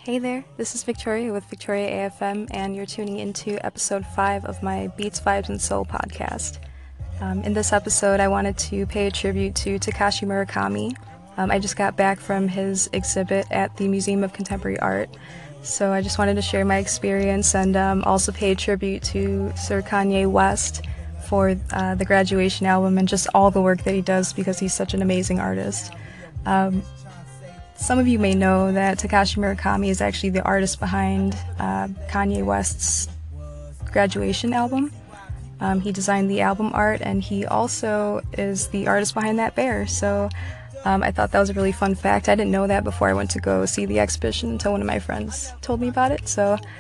Hey there, this is Victoria with Victoria AFM, and you're tuning into episode 5 of my Beats, Vibes, and Soul podcast. In this episode, I wanted to pay a tribute to Takashi Murakami. I just got back from his exhibit at the Museum of Contemporary Art, so I just wanted to share my experience and also pay a tribute to Sir Kanye West for the Graduation album and just all the work that he does because he's such an amazing artist. Some of you may know that Takashi Murakami is actually the artist behind Kanye West's Graduation album. He designed the album art, and he also is the artist behind that bear. So I thought that was a really fun fact. I didn't know that before I went to go see the exhibition until one of my friends told me about it.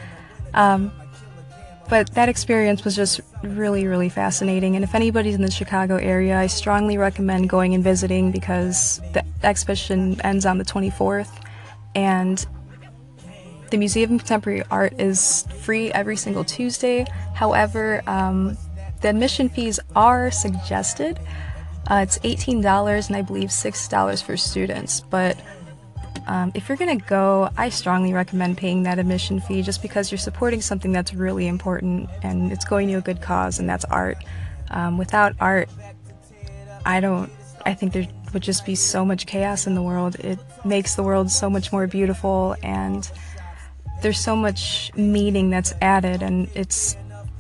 But that experience was just really, really fascinating. And if anybody's in the Chicago area, I strongly recommend going and visiting because the exhibition ends on the 24th. And the Museum of Contemporary Art is free every single Tuesday. However, the admission fees are suggested. It's $18 and I believe $6 for students. But if you're going to go, I strongly recommend paying that admission fee just because you're supporting something that's really important and it's going to a good cause, and that's art. Without art, I think there would just be so much chaos in the world. It makes the world so much more beautiful, and there's so much meaning that's added, and it's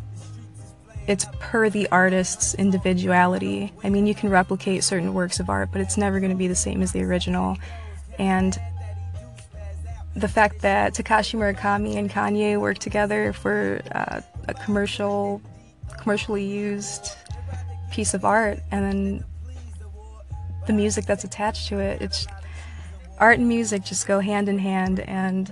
per the artist's individuality. I mean, you can replicate certain works of art, but it's never going to be the same as the original. And the fact that Takashi Murakami and Kanye worked together for a commercially used piece of art, and then the music that's attached to it, it's art and music just go hand in hand. And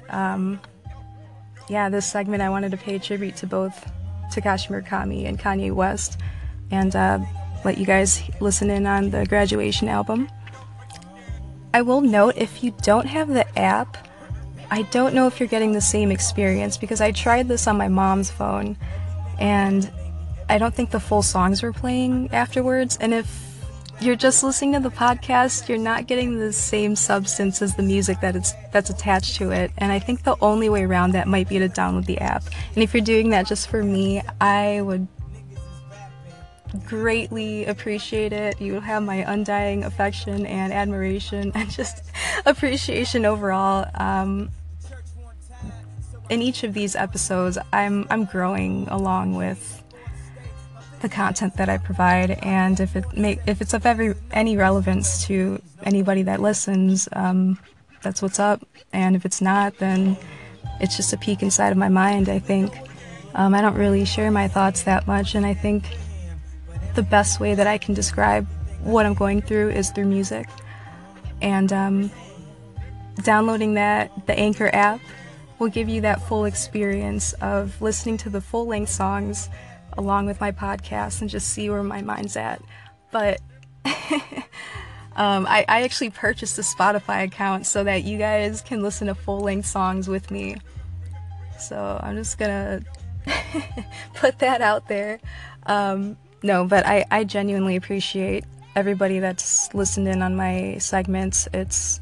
this segment I wanted to pay tribute to both Takashi Murakami and Kanye West, and let you guys listen in on the Graduation album. I will note, if you don't have the app, I don't know if you're getting the same experience, because I tried this on my mom's phone and I don't think the full songs were playing afterwards. And if you're just listening to the podcast, you're not getting the same substance as the music that's attached to it. And I think the only way around that might be to download the app. And if you're doing that just for me, I would greatly appreciate it. You will have my undying affection and admiration and just appreciation overall. In each of these episodes, I'm growing along with the content that I provide, and if it's of any relevance to anybody that listens, that's what's up. And if it's not, then it's just a peek inside of my mind. I think I don't really share my thoughts that much, and I think the best way that I can describe what I'm going through is through music. And downloading the Anchor app will give you that full experience of listening to the full-length songs along with my podcast and just see where my mind's at. But I actually purchased a Spotify account so that you guys can listen to full-length songs with me. So I'm just gonna put that out there. No, but I genuinely appreciate everybody that's listened in on my segments. It's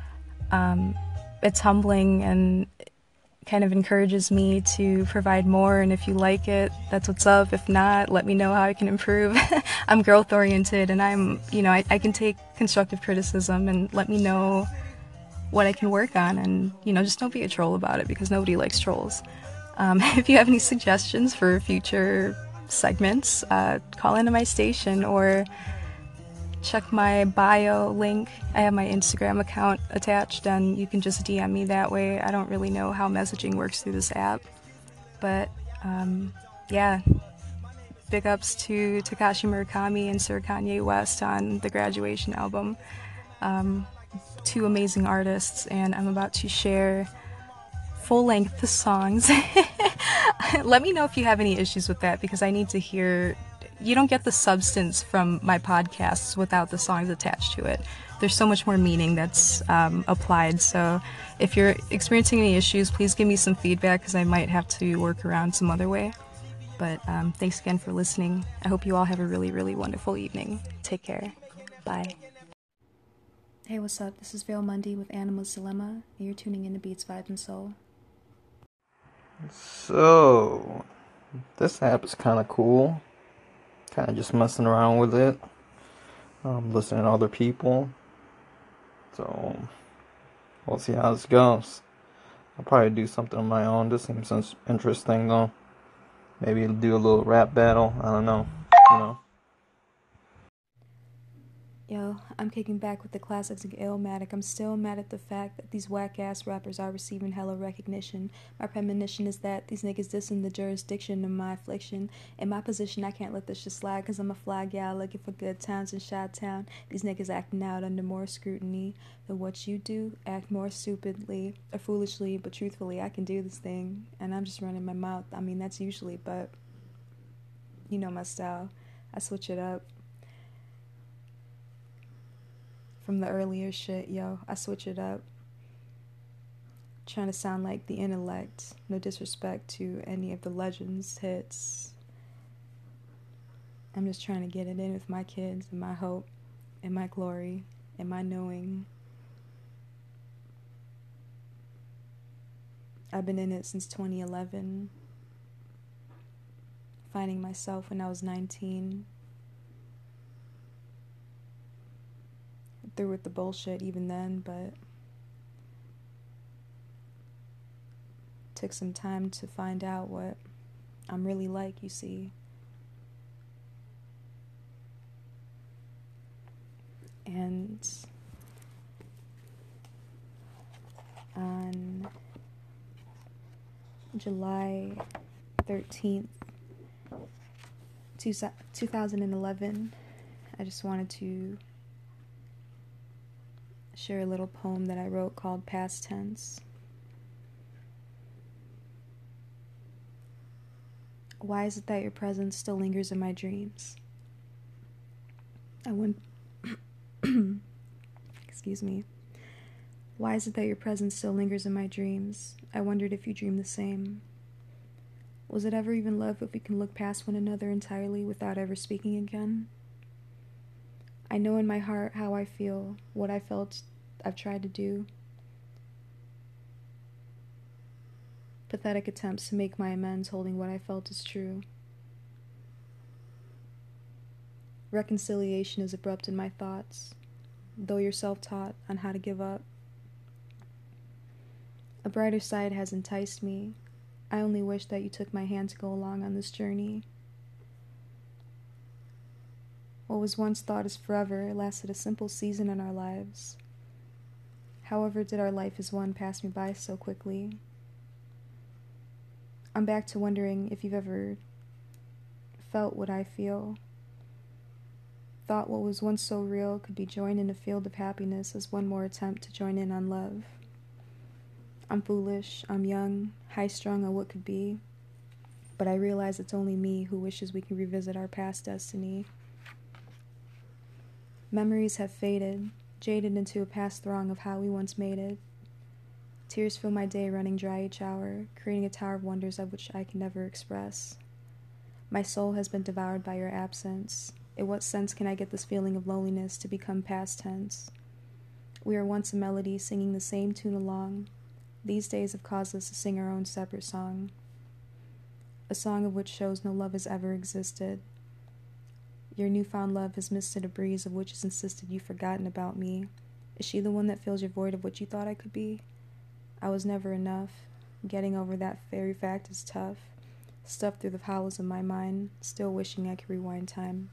humbling and kind of encourages me to provide more, and if you like it, that's what's up. If not, let me know how I can improve. I'm growth oriented, and I can take constructive criticism and let me know what I can work on, and just don't be a troll about it, because nobody likes trolls. If you have any suggestions for future segments, call into my station or check my bio link. I have my Instagram account attached, and you can just DM me that way. I don't really know how messaging works through this app, but big ups to Takashi Murakami and Sir Kanye West on the Graduation album. Two amazing artists, and I'm about to share full-length songs. Let me know if you have any issues with that, because I need to hear. You don't get the substance from my podcasts without the songs attached to it. There's so much more meaning that's applied. So if you're experiencing any issues, please give me some feedback, because I might have to work around some other way. But thanks again for listening. I hope you all have a really, really wonderful evening. Take care. Bye. Hey, what's up? This is Vale Mundy with Animal's Dilemma, and you're tuning in to Beats, Vibes, and Soul. So, this app is kind of cool. Kind of just messing around with it. Listening to other people. So, we'll see how this goes. I'll probably do something on my own. This seems interesting though. Maybe do a little rap battle. I don't know. You know. Yo, I'm kicking back with the classics of Illmatic. I'm still mad at the fact that these whack ass rappers are receiving hella recognition. My premonition is that these niggas dissing the jurisdiction of my affliction. In my position, I can't let this shit slide, cause I'm a fly gal looking for good times in Shot Town. These niggas acting out under more scrutiny than what you do. Act more stupidly or foolishly, but truthfully, I can do this thing. And I'm just running my mouth. I mean, that's usually, but you know my style. I switch it up. From the earlier shit, yo, I switch it up. Trying to sound like the intellect. No disrespect to any of the Legends hits. I'm just trying to get it in with my kids and my hope and my glory and my knowing. I've been in it since 2011. Finding myself when I was 19. Through with the bullshit even then, but took some time to find out what I'm really like, you see. And on July 13th, 2011, I just wanted to share a little poem that I wrote called Past Tense. Why is it that your presence still lingers in my dreams? I wouldn't. Excuse me. Why is it that your presence still lingers in my dreams? I wondered if you dream the same. Was it ever even love if we can look past one another entirely without ever speaking again? I know in my heart how I feel, what I felt I've tried to do. Pathetic attempts to make my amends holding what I felt is true. Reconciliation is abrupt in my thoughts, though you're self-taught on how to give up. A brighter side has enticed me. I only wish that you took my hand to go along on this journey. What was once thought as forever lasted a simple season in our lives. However did our life as one pass me by so quickly? I'm back to wondering if you've ever felt what I feel. Thought what was once so real could be joined in a field of happiness as one more attempt to join in on love. I'm foolish, I'm young, high-strung on what could be, but I realize it's only me who wishes we can revisit our past destiny. Memories have faded, jaded into a past throng of how we once made it. Tears fill my day running dry each hour, creating a tower of wonders of which I can never express. My soul has been devoured by your absence. In what sense can I get this feeling of loneliness to become past tense? We were once a melody singing the same tune along. These days have caused us to sing our own separate song. A song of which shows no love has ever existed. Your newfound love has misted a breeze of which has insisted you've forgotten about me. Is she the one that fills your void of what you thought I could be? I was never enough. Getting over that very fact is tough. Stuffed through the hollows of my mind, still wishing I could rewind time.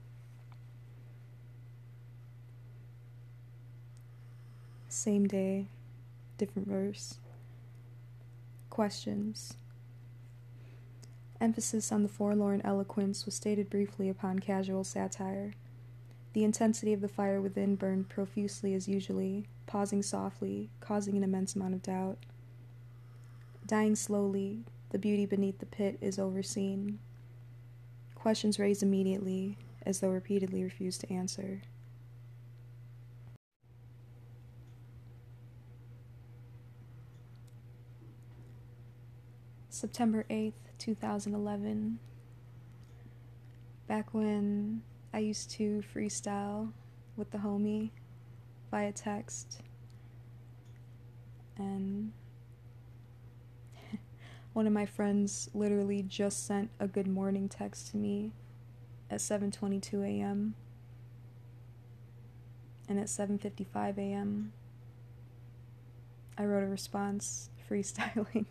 Same day, different verse. Questions. Emphasis on the forlorn eloquence was stated briefly upon casual satire. The intensity of the fire within burned profusely as usually, pausing softly, causing an immense amount of doubt. Dying slowly, the beauty beneath the pit is overseen. Questions raised immediately, as though repeatedly refused to answer. September 8th, 2011. Back when I used to freestyle with the homie via text. And One of my friends literally just sent a good morning text to me at 7:22 a.m. and at 7:55 a.m. I wrote a response freestyling.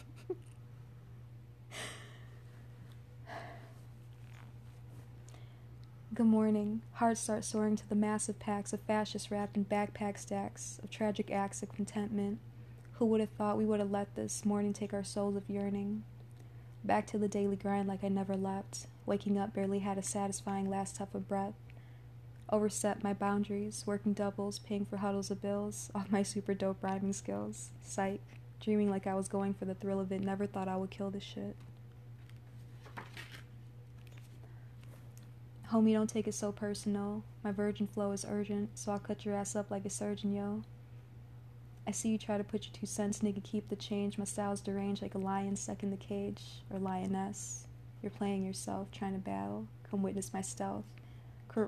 Good morning. Hearts start soaring to the massive packs of fascists wrapped in backpack stacks of tragic acts of contentment. Who would have thought we would have let this morning take our souls of yearning? Back to the daily grind like I never left. Waking up barely had a satisfying last puff of breath. Overstepped my boundaries, working doubles, paying for huddles of bills, off my super dope rhyming skills. Psych. Dreaming like I was going for the thrill of it, never thought I would kill this shit. Homie, don't take it so personal. My virgin flow is urgent, so I'll cut your ass up like a surgeon, yo. I see you try to put your 2 cents, nigga, keep the change. My style's deranged like a lion stuck in the cage, or lioness. You're playing yourself, trying to battle. Come witness my stealth. Quit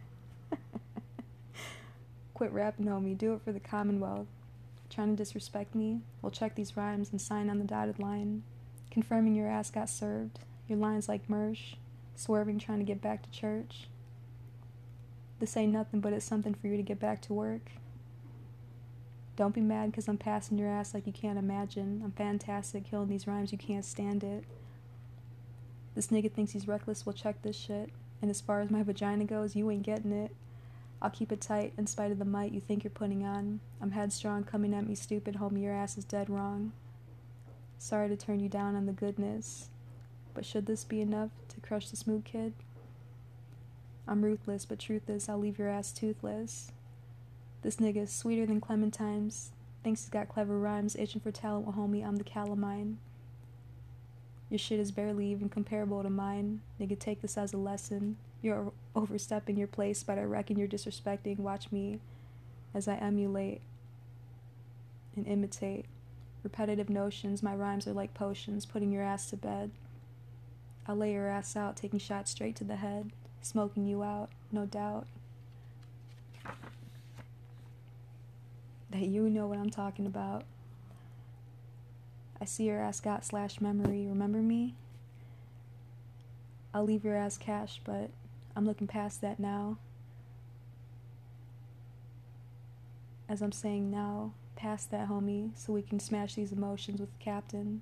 rapping, homie. Do it for the Commonwealth. Trying to disrespect me? Well, check these rhymes and sign on the dotted line. Confirming your ass got served. Your lines like Mersh. Swerving, trying to get back to church. This ain't nothing, but it's something for you to get back to work. Don't be mad because I'm passing your ass like you can't imagine. I'm fantastic, killing these rhymes, you can't stand it. This nigga thinks he's reckless, well check this shit. And as far as my vagina goes, you ain't getting it. I'll keep it tight in spite of the might you think you're putting on. I'm headstrong, coming at me stupid, homie, your ass is dead wrong. Sorry to turn you down on the goodness, but should this be enough to crush the smooth kid? I'm ruthless, but truth is, I'll leave your ass toothless. This nigga is sweeter than clementines, thinks he's got clever rhymes, itching for talent, well homie, I'm the calamine. Your shit is barely even comparable to mine. Nigga, take this as a lesson. You're overstepping your place, but I reckon you're disrespecting. Watch me as I emulate and imitate repetitive notions. My rhymes are like potions, putting your ass to bed. I'll lay your ass out, taking shots straight to the head, smoking you out, no doubt. That you know what I'm talking about. I see your ass got slash memory, remember me? I'll leave your ass cash, but I'm looking past that now. As I'm saying now, past that, homie, so we can smash these emotions with the captain.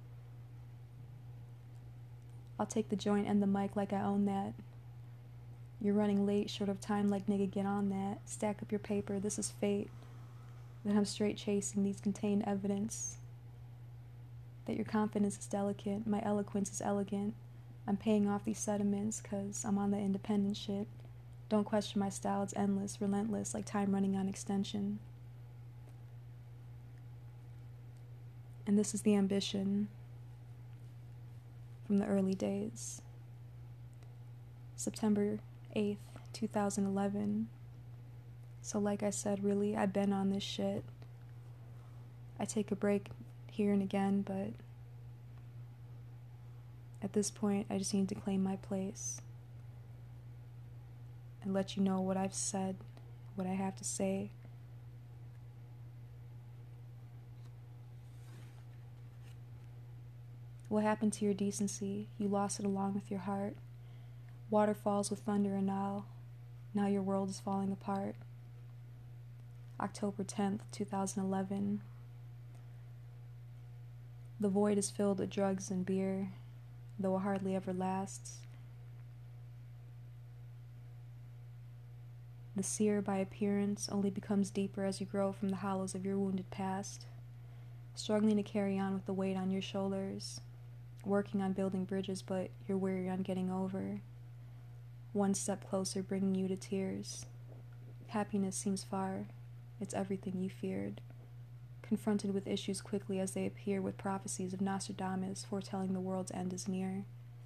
I'll take the joint and the mic like I own that. You're running late, short of time, like nigga, get on that. Stack up your paper, this is fate. That I'm straight chasing, these contain evidence that your confidence is delicate, my eloquence is elegant. I'm paying off these sediments, cause I'm on the independent shit. Don't question my style, it's endless, relentless, like time running on extension. And this is the ambition from the early days. September 8th, 2011. So like I said, really, I've been on this shit. I take a break here and again, but at this point, I just need to claim my place and let you know what I've said, what I have to say. What happened to your decency? You lost it along with your heart. Waterfalls with thunder and now your world is falling apart. October 10th, 2011. The void is filled with drugs and beer, though it hardly ever lasts. The sear by appearance only becomes deeper as you grow from the hollows of your wounded past, struggling to carry on with the weight on your shoulders, working on building bridges but you're weary on getting over. One step closer bringing you to tears. Happiness seems far. It's everything you feared. Confronted with issues quickly as they appear with prophecies of Nostradamus foretelling the world's end is near.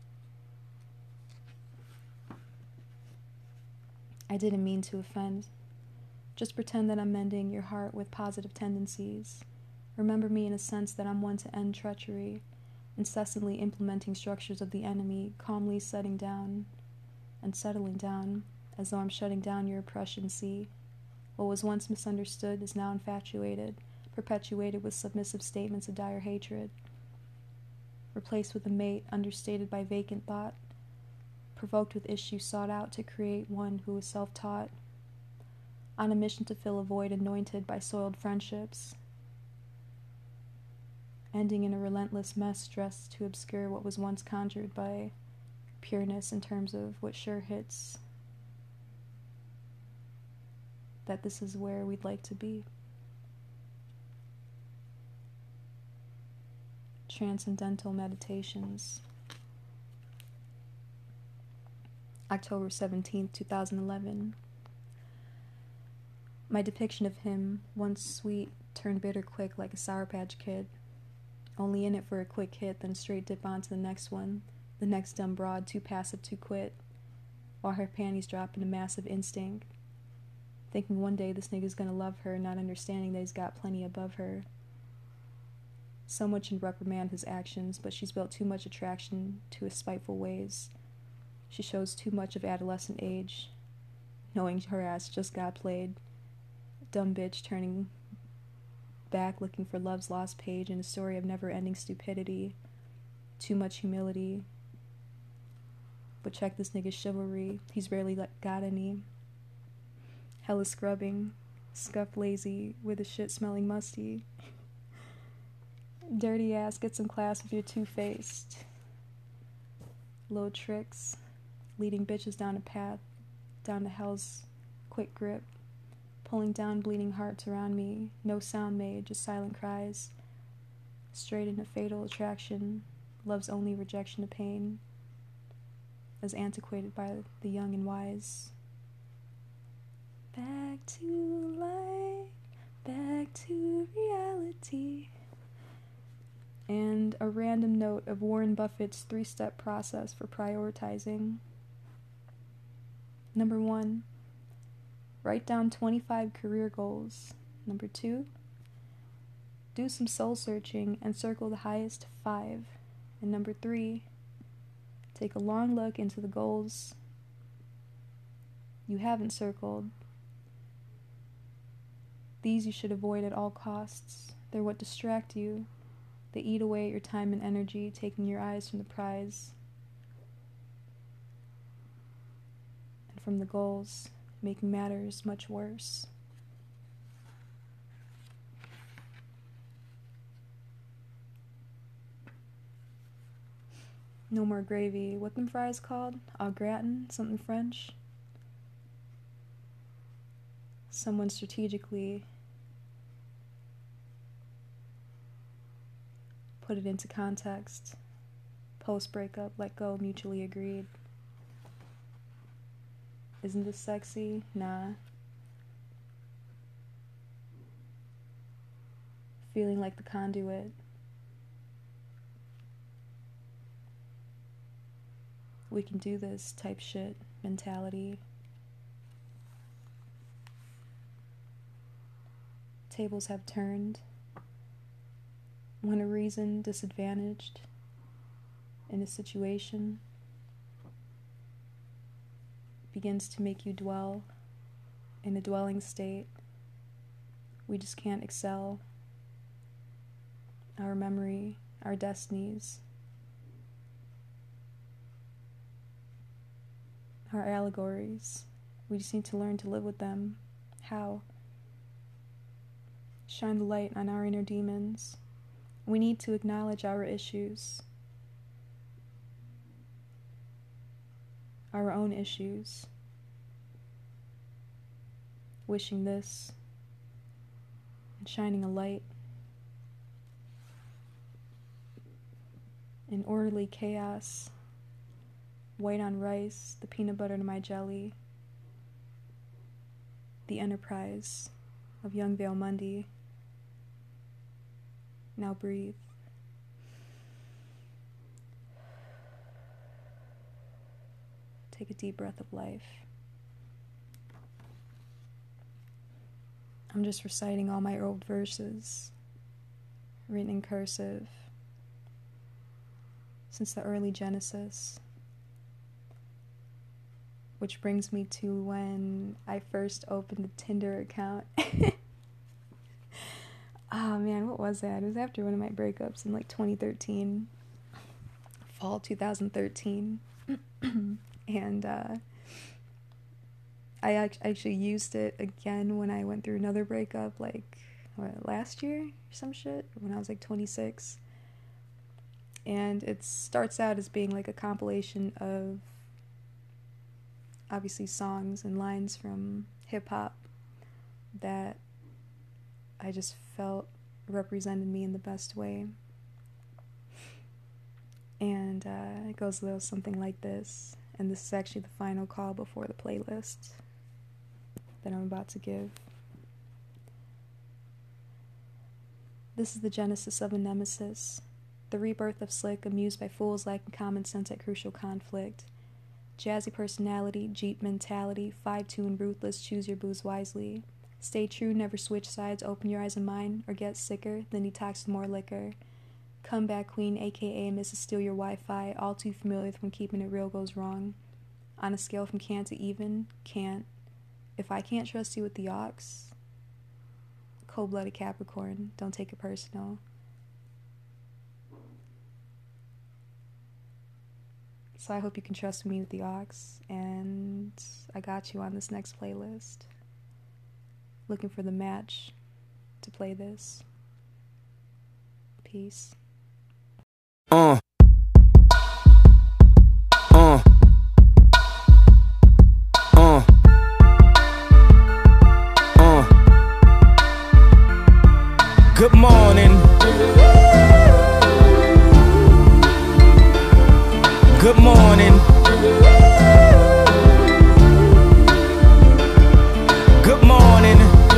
I didn't mean to offend. Just pretend that I'm mending your heart with positive tendencies. Remember me in a sense that I'm one to end treachery, incessantly implementing structures of the enemy, calmly setting down and settling down, as though I'm shutting down your oppression, see? What was once misunderstood is now infatuated, perpetuated with submissive statements of dire hatred. replaced with a mate understated by vacant thought, provoked with issue sought out to create one who was self-taught, on a mission to fill a void anointed by soiled friendships, ending in a relentless mess dressed to obscure what was once conjured by pureness in terms of what sure hits that this is where we'd like to be. Transcendental Meditations. October 17th, 2011. My depiction of him, once sweet, turned bitter quick like a Sour Patch Kid. Only in it for a quick hit, then straight dip on to the next one, the next dumb broad, too passive to quit, while her panties drop into massive instinct, thinking one day this nigga's gonna love her, not understanding that he's got plenty above her. So much in reprimand his actions, but she's built too much attraction to his spiteful ways. She shows too much of adolescent age, knowing her ass just got played. Dumb bitch turning back looking for love's lost page in a story of never-ending stupidity. Too much humility. But check this nigga's chivalry. He's rarely got any. Hella scrubbing. Scuffed lazy with a shit smelling musty. Dirty ass, get some class if you're two-faced. Low tricks. Leading bitches down a path. Down to hell's quick grip. Pulling down bleeding hearts around me. No sound made, just silent cries. Straight into fatal attraction. Love's only rejection of pain. As antiquated by the young and wise. Back to life. Back to reality. And a random note of Warren Buffett's 3-step process for prioritizing. Number 1, write down 25 career goals. Number 2, do some soul searching and circle the highest 5. And number 3, take a long look into the goals you haven't circled. These you should avoid at all costs. They're what distract you. They eat away at your time and energy, taking your eyes from the prize and from the goals, making matters much worse. No more gravy. What them fries called? Au gratin? Something French? Someone strategically put it into context. Post-breakup, let go, mutually agreed. Isn't this sexy? Nah. Feeling like the conduit. We can do this type shit mentality. Tables have turned. When a reason disadvantaged in a situation begins to make you dwell in a dwelling state, we just can't excel. Our memory, our destinies, our allegories, we just need to learn to live with them. How? Shine the light on our inner demons. We need to acknowledge our issues, our own issues, wishing this and shining a light in orderly chaos, white on rice, the peanut butter to my jelly, the enterprise of young Vale Mundy. Now breathe. Take a deep breath of life. I'm just reciting all my old verses, written in cursive, since the early Genesis. Which brings me to when I first opened a Tinder account. Oh man, what was that? It was after one of my breakups in like 2013. fall 2013. And I actually used it again when I went through another breakup, like last year or some shit, when I was like 26. And it starts out as being like a compilation of obviously songs and lines from hip-hop that I just felt represented me in the best way. And it goes a little something like this. And this is actually the final call before the playlist that I'm about to give. This is the genesis of a nemesis, the rebirth of slick, amused by fools lacking common sense at crucial conflict. Jazzy personality, Jeep mentality, 5-tune ruthless, choose your booze wisely. Stay true, never switch sides, open your eyes and mind, or get sicker, then detox with more liquor. Comeback queen, aka Mrs. Steal Your Wi-Fi, all too familiar with when keeping it real goes wrong. On a scale from can to even, can't. If I can't trust you with the aux, cold-blooded Capricorn, don't take it personal. So I hope you can trust me with the aux, and I got you on this next playlist. Looking for the match to play this. Peace. Good morning. Good morning. Good morning.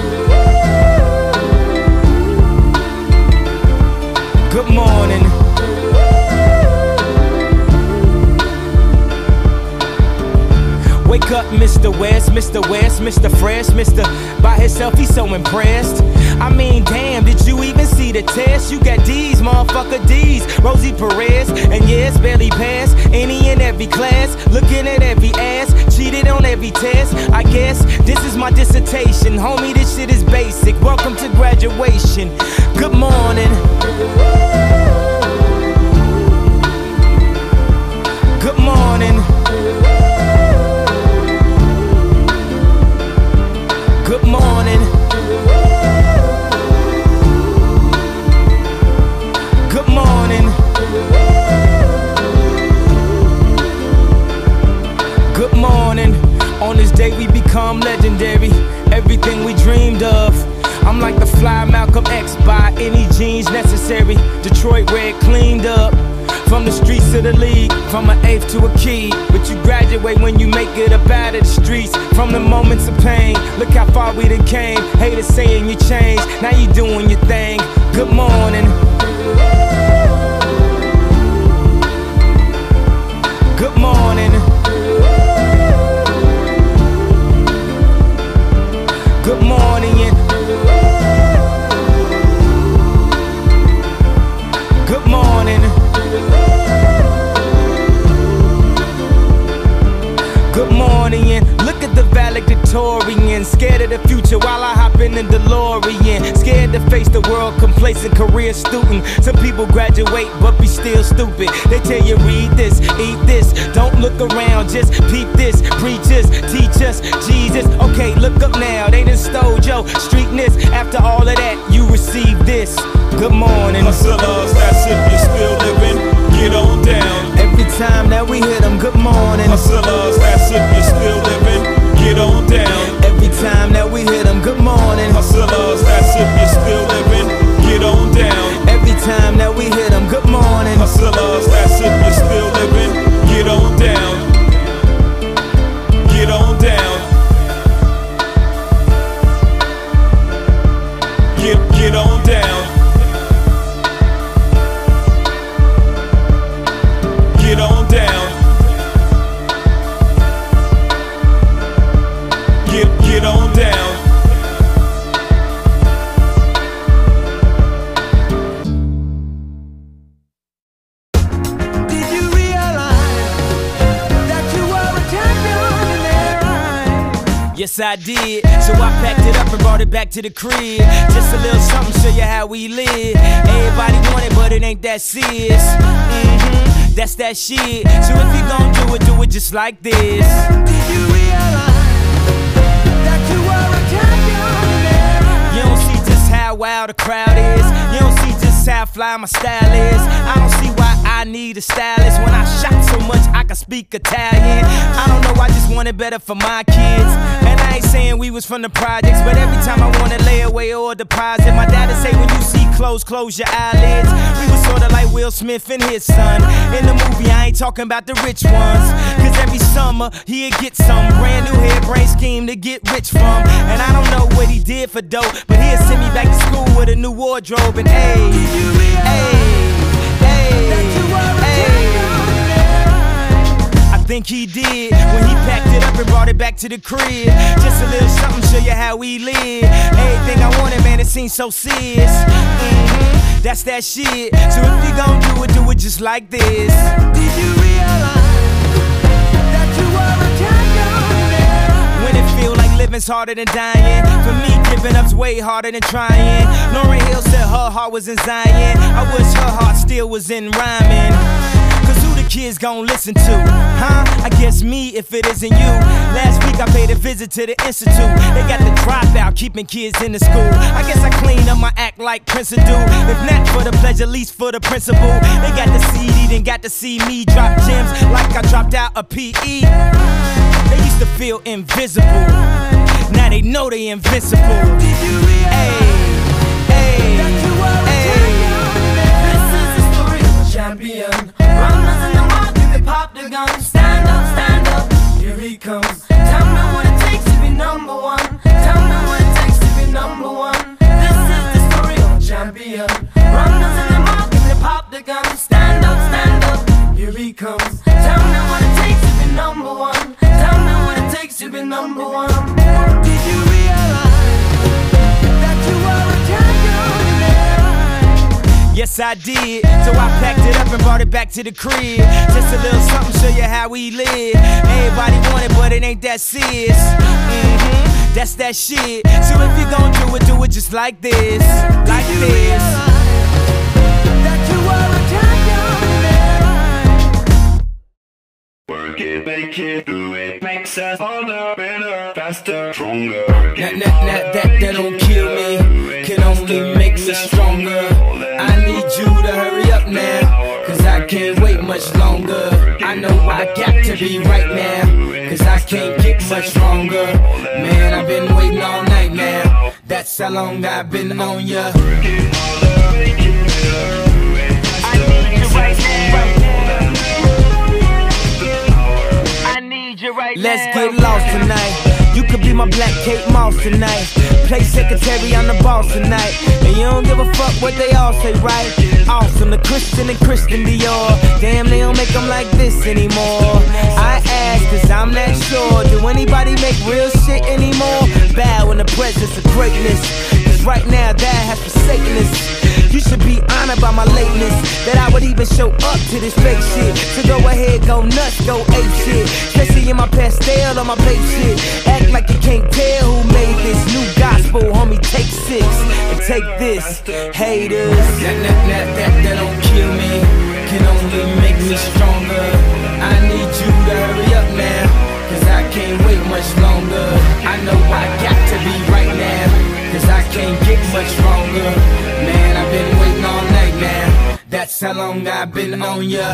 Good morning. Wake up, Mr. West, Mr. West, Mr. Fresh, Mr. By himself, he's so impressed. I mean, damn, did you even see the test? You got D's, motherfucker D's. Rosie Perez, and yes, barely passed any and every class. Looking at every ass, cheated on every test. I guess this is my dissertation. Homie, this shit is basic. Welcome to graduation. Good morning. Good morning. Good morning. Good morning. Good morning. On this day we become legendary. Everything we dreamed of. I'm like the fly Malcolm X, by any genes necessary. Detroit red cleaned up. From the streets to the league, from an eighth to a key. But you graduate when you make it up out of the streets. From the moments of pain, look how far we done came. Haters saying you changed, now you doing your thing. Good morning. Good morning. Good morning. Good morning. Good morning, look at the valedictorian. Scared of the future while I hop in the DeLorean. Scared to face the world, complacent career student. Some people graduate but be still stupid. They tell you read this, eat this. Don't look around, just peep this. Preach us, teach us, Jesus. Okay, look up now, they done stole your streetness. After all of that, you receive this. Good morning. Hustlers, that's if you're still living, get on down. Every time that we hit them, good morning. Hustlers, that's if you're still living, get on down. Every time that we hit them, good morning. Hustlers, that's if you're still living, get on down. Every time that we hit them, good morning. Hustlers, that's if you're still living, get on down. Get on down. Get on down. Get on down. Get on down. Did you realize that you were a champion in their eyes? Yes, I did. So I packed it up and brought it back to the crib. Just a little something, show you how we live. Everybody want it, but it ain't that serious. That's that shit. So if you gon' do it just like this. Did you realize that you were a champion? You don't see just how wild the crowd is. You don't see just how fly my style is. I don't see why I need a stylist when I shot so much I can speak Italian. I don't know, I just want it better for my kids. And I ain't saying we was from the projects, but every time I wanna lay away or deposit, my dad'd say when you see clothes, close your eyelids. We was sorta like Will Smith and his son. In the movie, I ain't talking about the rich ones, cause every summer he'd get some brand new hairbrain scheme to get rich from. And I don't know what he did for dope, but he'd send me back to school with a new wardrobe. And I think he did when he packed it up and brought it back to the crib. Just a little something, show you how we live. Everything I wanted, man, it seems so serious. That's that shit. So if you gon' do it just like this. Did you realize that you were a champion? When it feel like living's harder than dying, for me giving up's way harder than trying. Lauryn Hill said her heart was in Zion. I wish her heart still was in rhyming. Cause who the kids gon' listen to? Huh? I guess me if it isn't you. Last week I paid a visit to the institute. They got the dropout keeping kids in the school. I guess I clean up my act like Prince would do. If not for the pleasure, at least for the principle. They got the CD, then got to see me drop gems like I dropped out a PE. They used to feel invisible. Now they know they invincible. Did you realize that you were a champion? This is the story of a champion. Runners in the market, they pop the gun. Stand up, here he comes. Tell me what it takes to be number one. Tell me what it takes to be number one. This is the story of a champion. Runners in the market, they pop the gun. Stand up, here he comes. Tell me what it takes to be number one. Tell me what it takes to be number one. Did you realize that you were a champion? Yes, I did. So I packed it up and brought it back to the crib. Just a little something, show you how we live. Everybody want it, but it ain't that serious. That's that shit. So if you gon' do it just like this. Like this. That you were a champion. Work it, make it, do it. Makes us harder, better, faster, stronger. That don't kill me, can only make me stronger. I need you to hurry up now, cause I can't wait much longer. I know I got to be right now, cause I can't get much stronger. Man, I've been waiting all night now. That's how long I've been on ya. Let's get lost tonight. You could be my black Kate Moss tonight. Play secretary, I'm the boss tonight. And you don't give a fuck what they all say, right? Awesome, the Christian and Christian Dior. Damn, they don't make them like this anymore. I ask, cause I'm not sure. Do anybody make real shit anymore? Bow in the presence of greatness, cause right now that has forsaken us. You should be honored by my lateness, that I would even show up to this fake shit. So go ahead, go nuts, go ape shit. Especially in my pastel on my babe shit. Act like you can't tell who made this new gospel, homie. Take 6 and take this, haters. That don't kill me, can only make me stronger. I need you to hurry up now, cause I can't wait much longer. I know I got to be right now, cause I can't get much stronger. Man, I've been waiting all night now. That's how long I've been on ya.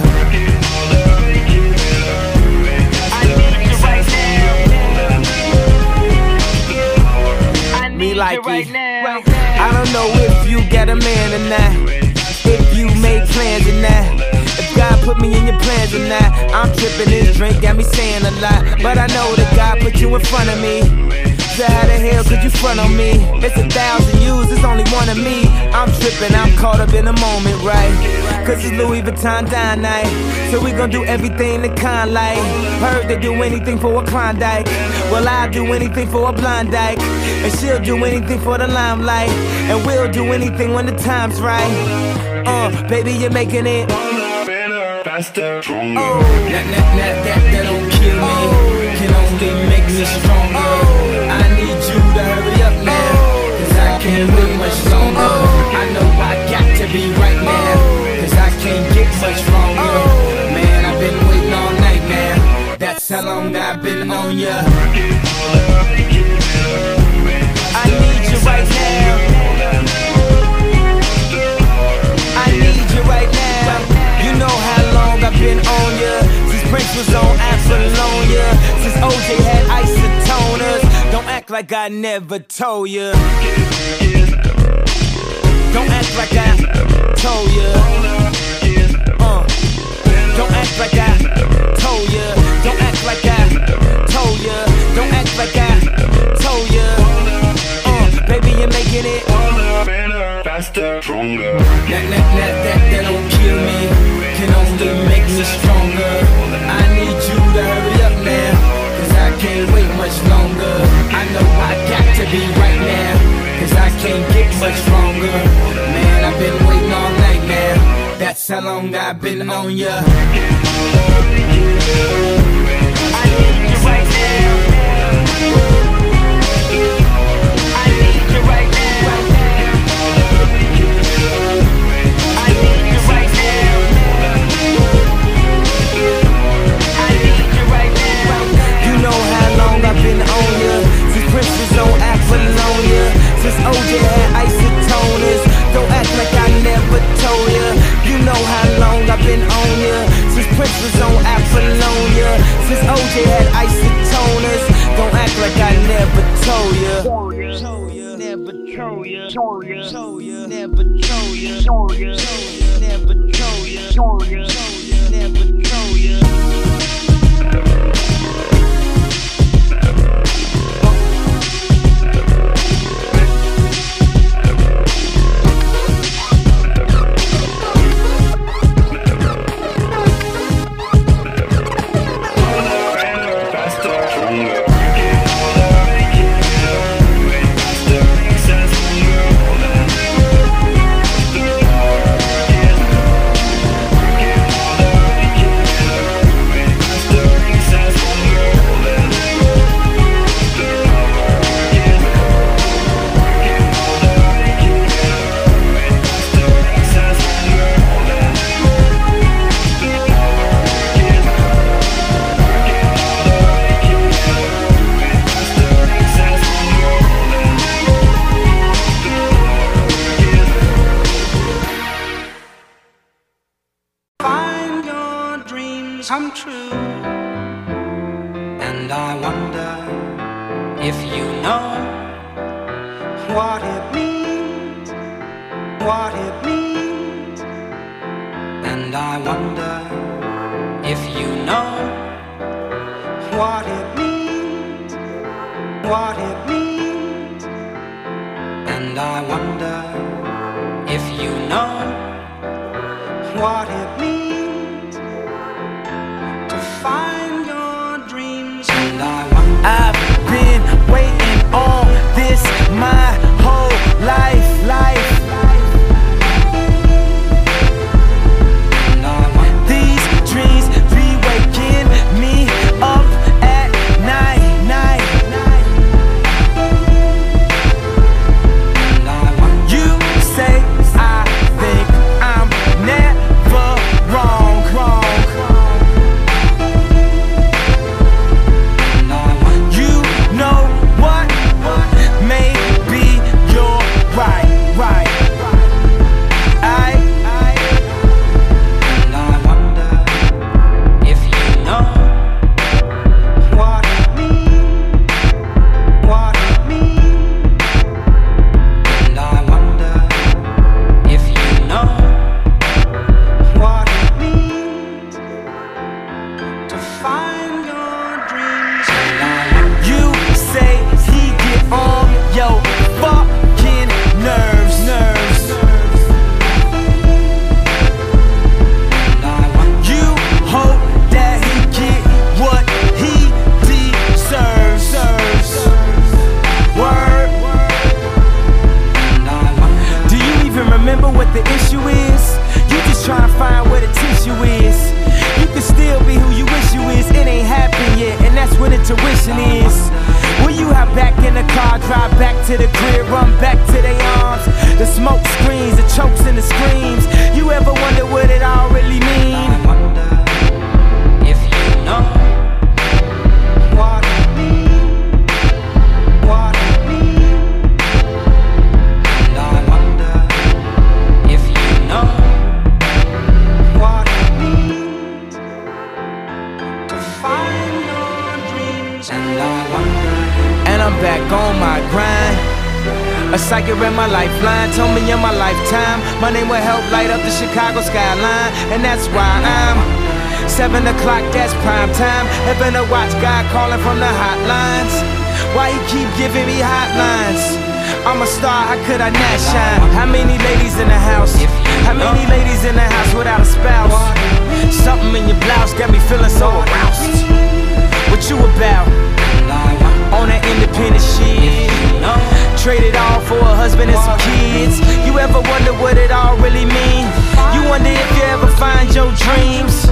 Me like it. I don't know if you got a man or not, if you made plans or not, if God put me in your plans or not. I'm tripping, this drink got me saying a lot, but I know that God put you in front of me. So how the hell could you front on me? It's 1,000 yous, it's only one of me. I'm tripping, I'm caught up in the moment, right? Cause it's Louis Vuitton dine night, so we gon' do everything the kind like. Heard they do anything for a Klondike. Well, I'll do anything for a blind dyke, and she'll do anything for the limelight, and we'll do anything when the time's right. Baby, you're making it Better, faster, stronger. That don't kill me, can only make me stronger. I need you to hurry up now, cause I can't wait much longer. I know I got to be right now, cause I can't get much stronger. Man, like I never told ya. Don't act like I told ya. Don't act like I told ya. Don't act like I told ya. Don't act like I told ya. Baby, you're making it better, faster, stronger. That don't kill me, can only make me stronger. I need you to hurry up now, cause I can't wait much longer. I know I got to be right now, cause I can't get much stronger. Man, I've been waiting all night now, that's how long I've been on ya. I need you right now. I need you right now. I need you right now. I need you right now. You know how long I've been on ya, since Princess on Apollonia, since OJ had isotoners. Don't act like I never told ya. You know how long I've been on ya, since Prince was on Apollonia, since OJ had isotoners. Don't act like I never told ya. Never told ya. Never told ya. Never told ya. Never told ya. Come true, and I wonder if you know what it means, what it means. And I wonder if you know what it means, what it means. And I wonder if you know what it means. Find your dreams, and I've been waiting on this my whole life. These dreams be waking me up at night. You say I think I'm never wrong. Tuition is. Will you hop back in the car, drive back to the crib, run back to their arms? The smoke screens, the chokes and the screams. You ever wonder what it all really mean? I wonder if you know what it means, what it means. And I wonder if you know what it means to find your dreams. And I wonder. And I'm back on psychic read my lifeline, told me in my lifetime my name will help light up the Chicago skyline. And that's why I'm 7 o'clock, that's prime time. Having to watch God calling from the hotlines. Why he keep giving me hotlines? I'm a star, how could I not shine? How many ladies in the house? How many ladies in the house without a spouse? Something in your blouse got me feeling so aroused. What you about? On that independent shit. Traded all for a husband and some kids. You ever wonder what it all really mean? You wonder if you ever find your dreams.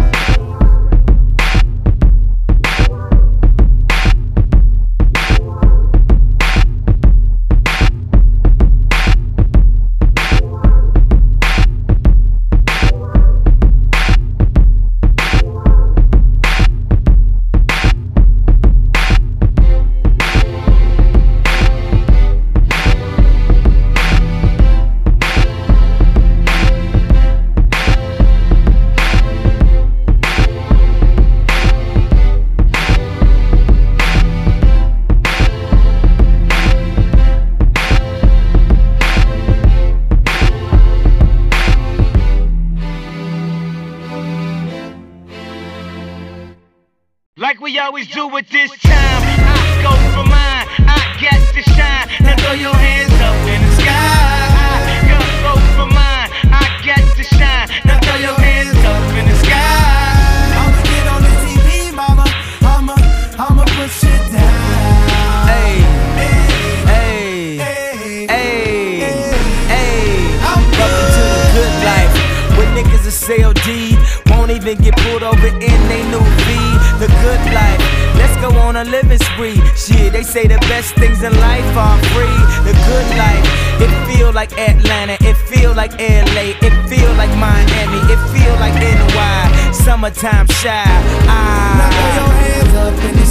Like we always do at this time, I go for mine, I got to shine. Now throw your hands up in the sky. I go for mine, I got to shine. Now throw your hands up in the sky. I'ma get on the TV, mama. I'ma push it down. Hey, hey, hey, hey, hey. Welcome to the good life, where niggas are CLD, won't even get pulled over in they new V. The good life, let's go on a living spree. Shit, they say the best things in life are free. The good life, it feel like Atlanta, it feel like LA, it feel like Miami, it feel like NY. Summertime shy. Now throw your hands up in the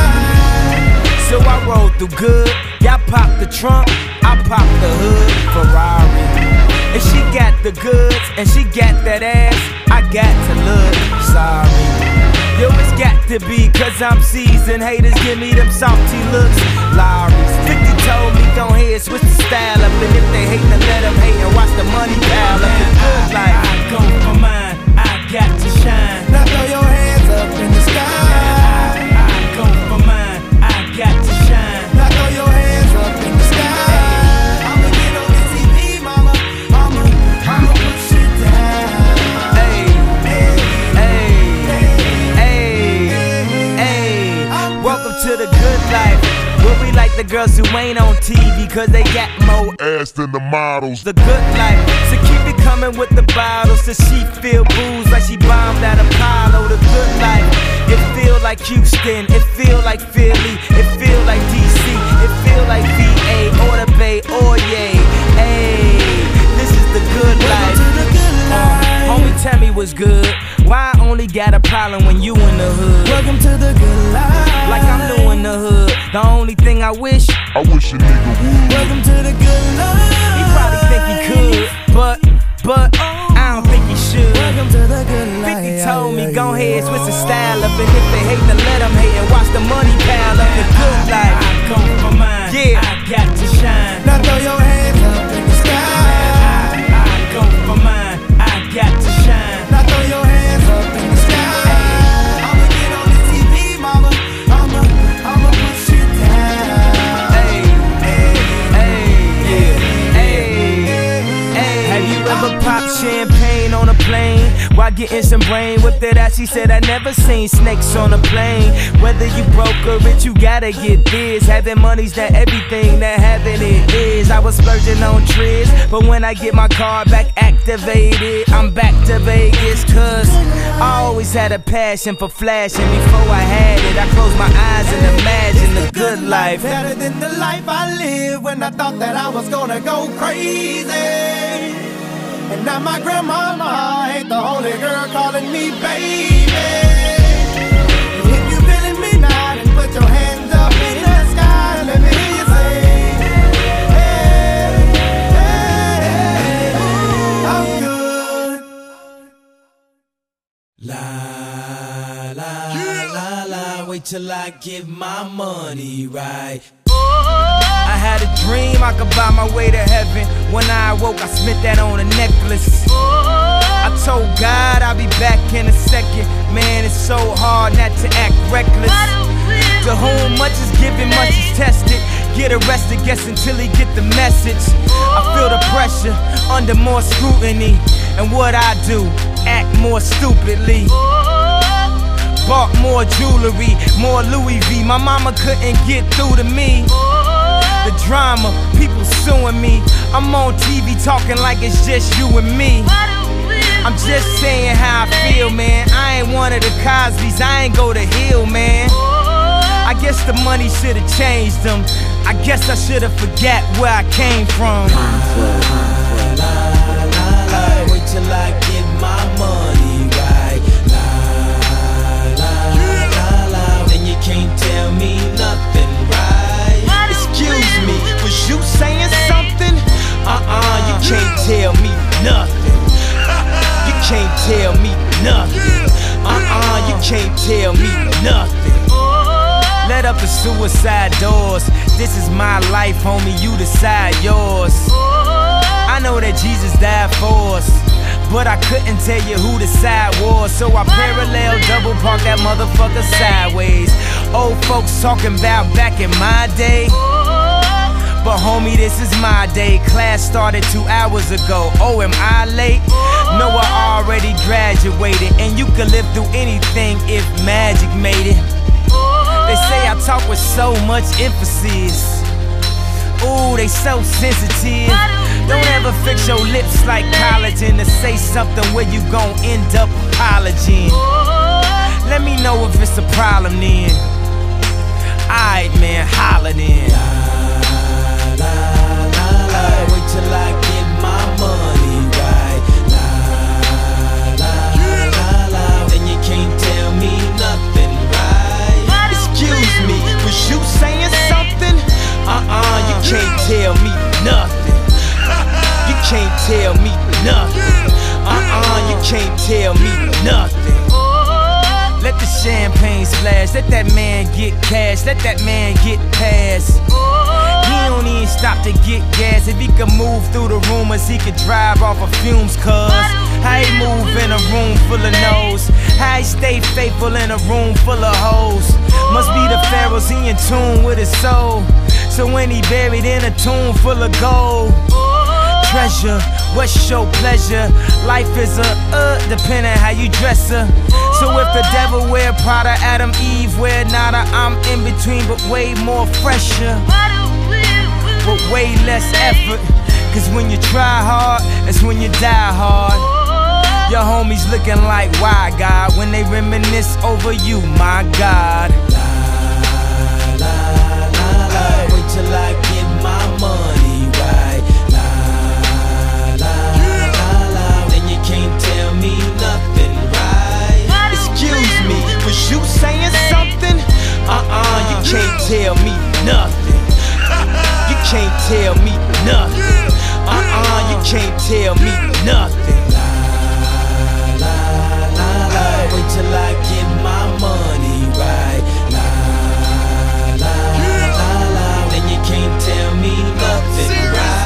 sky. So I roll through good, y'all pop the trunk, I pop the hood, Ferrari. And she got the goods, and she got that ass, I got to look sorry. Yo, it's got to be, cause I'm seasoned. Haters give me them salty looks. Lowry's 50 told me, gon' head, switch the style up. And if they hate, then let them hate and watch the money pile up. The good life, I go for mine, I got to shine. Now throw your hands up in the sky. I go for mine, I got to shine. Now throw your hands up in the sky. I'ma get on the TV, mama. I'ma push it down. Hey, hey, welcome to the good life, where we like the girls who ain't on TV, cause they got more ass than the models. The good life, so keep it coming with the bottles, so she feel booze like she bombed at Apollo. The good life, it feel like Houston, it feel like Philly, it feel like DC, it feel like VA, or the Bay, or yay. Hey, this is the good life. Homie, tell me what's good. Why I only got a problem when you in the hood? Welcome to the good life. Like I'm new in the hood. The only thing I wish a nigga would. Welcome to the good life. He probably think he could, but I don't think he should. Welcome to the good life. 50 told me, go ahead, switch the style up. And if they hate, then let them hate and watch the money pile up. The good life, I go for mine, yeah, I got to shine. Now throw your hands up in the sky. I go for mine, I got to shine. Now throw your hands up in the sky. I'ma get on the TV, mama. I'ma push it down. Hey, hey, hey, hey, hey. Have you ever popped champagne on a plane while getting some brain whipped it out? She said I never seen snakes on a plane. Whether you broke or rich, you gotta get this. Having money's not everything, that having it is. I was splurging on trips, but when I get my car back activated, I'm back to Vegas. Cause I always had a passion for flashing. Before I had it, I closed my eyes and imagined the good life. Better than the life I lived when I thought that I was gonna go crazy. And now my grandmama ain't the only girl calling me baby. If you feeling me now, then put your hands up in the sky and let me hear you say, hey, hey, hey, I'm good. La, la, la, la, wait till I get my money right. I had a dream I could buy my way to heaven. When I awoke, I spent that on a necklace. I told God I'll be back in a second. Man, it's so hard not to act reckless. To whom much is given, much is tested. Get arrested, guess until he get the message. I feel the pressure under more scrutiny. And what I do, act more stupidly. Bought more jewelry, more Louis V. My mama couldn't get through to me. The drama, people suing me. I'm on TV talking like it's just you and me. I'm just saying how I feel, man. I ain't one of the Cosbys, I ain't go to Hill, man. I guess the money should've changed them. I guess I should've forgot where I came from. Wait till I get my money right. Then you can't tell me nothing, right? Excuse me, was you saying something? You can't tell me nothing. You can't tell me nothing. You can't tell me nothing. Let up the suicide doors. This is my life, homie, you decide yours. I know that Jesus died for us, but I couldn't tell you who the side was. So I parallel double park that motherfucker sideways. Old folks talking about back in my day, but homie, this is my day. Class started 2 hours ago. Oh, am I late? No, I already graduated. And you could live through anything if magic made it. They say I talk with so much emphasis. Ooh, they so sensitive. Don't ever fix your lips like collagen to say something where you gon' end up apologizing. Let me know if it's a problem then. Alright, man, holla then. Wait till I get my money right. Then you can't tell me nothing, right? Excuse me, was you saying something? You can't tell me nothing. You can't tell me nothing. You can't tell me nothing. Let the champagne splash, let that man get cash, let that man get past. He don't even stop to get gas. If he could move through the rumors, he could drive off of fumes, cuz how he move in a room full of no's, how he stay faithful in a room full of hoes. Must be the Pharaohs, he in tune with his soul. So when he buried in a tomb full of gold, treasure, what's your pleasure? Life is depending how you dress her. So if the devil wear Prada, Adam, Eve wear nada, I'm in between but way more fresher, but way less effort. Cause when you try hard, that's when you die hard. Your homies looking like, why God? When they reminisce over you, my God. Wait till I get my money right. Then you can't tell me nothing, right? Excuse me, was you saying something? You can't tell me nothing. You can't tell me nothing. You can't tell me nothing. Wait till I get my money right. Then you can't tell me nothing, right?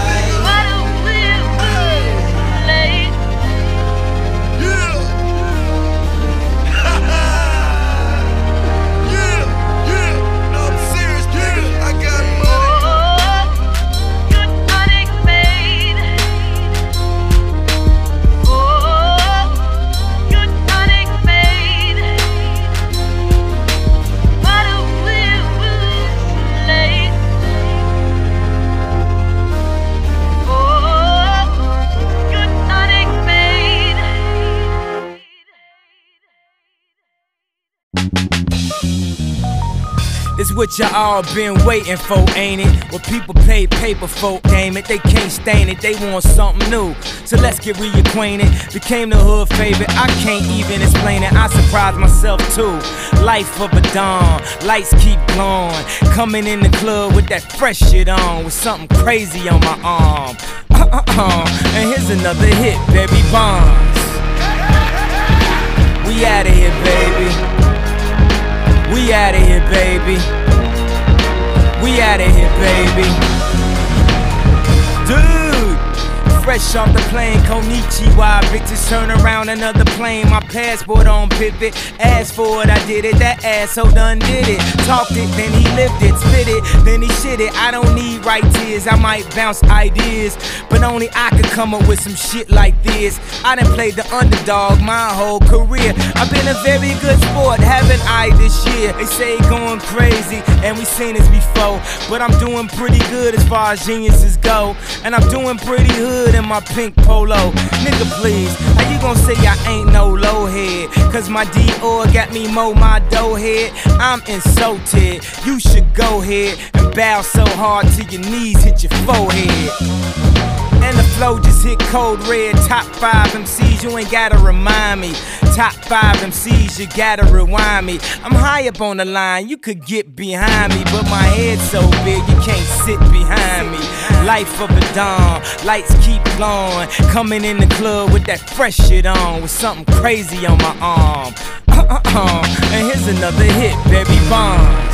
It's what y'all all been waiting for, ain't it? What people pay paper for, game it. They can't stain it, they want something new. So let's get reacquainted. Became the hood favorite, I can't even explain it. I surprised myself too. Life of a dawn, lights keep glowing. Coming in the club with that fresh shit on, with something crazy on my arm. And here's another hit, Barry Bonds. We outta here, baby. We outta here, baby. We outta here, baby. Dude, fresh off the plane, Konichiwa. Bitches turn around, another plane. My passport on pivot. Asked for it, I did it. That asshole done did it. Talked it, then he lived it. Spit it, then he shit it. I don't need right tears, I might bounce ideas, but only I could come up with some shit like this. I done played the underdog my whole career. I've been a very good sport, haven't I, this year? They say going crazy, and we seen this before, but I'm doing pretty good as far as geniuses go. And I'm doing pretty hood in my pink polo. Nigga, please, how you gon' say I ain't no low head? Cause my Dior got me mow my dough head. I'm insulted, you should go ahead and bow so hard till your knees hit your forehead. And the flow just hit code red. Top 5 MCs, you ain't gotta remind me. Top 5 MCs, you gotta rewind me. I'm high up on the line, you could get behind me, but my head's so big, you can't sit behind me. Life of a dawn, lights keep glowing. Coming in the club with that fresh shit on, with something crazy on my arm. And here's another hit, baby Bonds.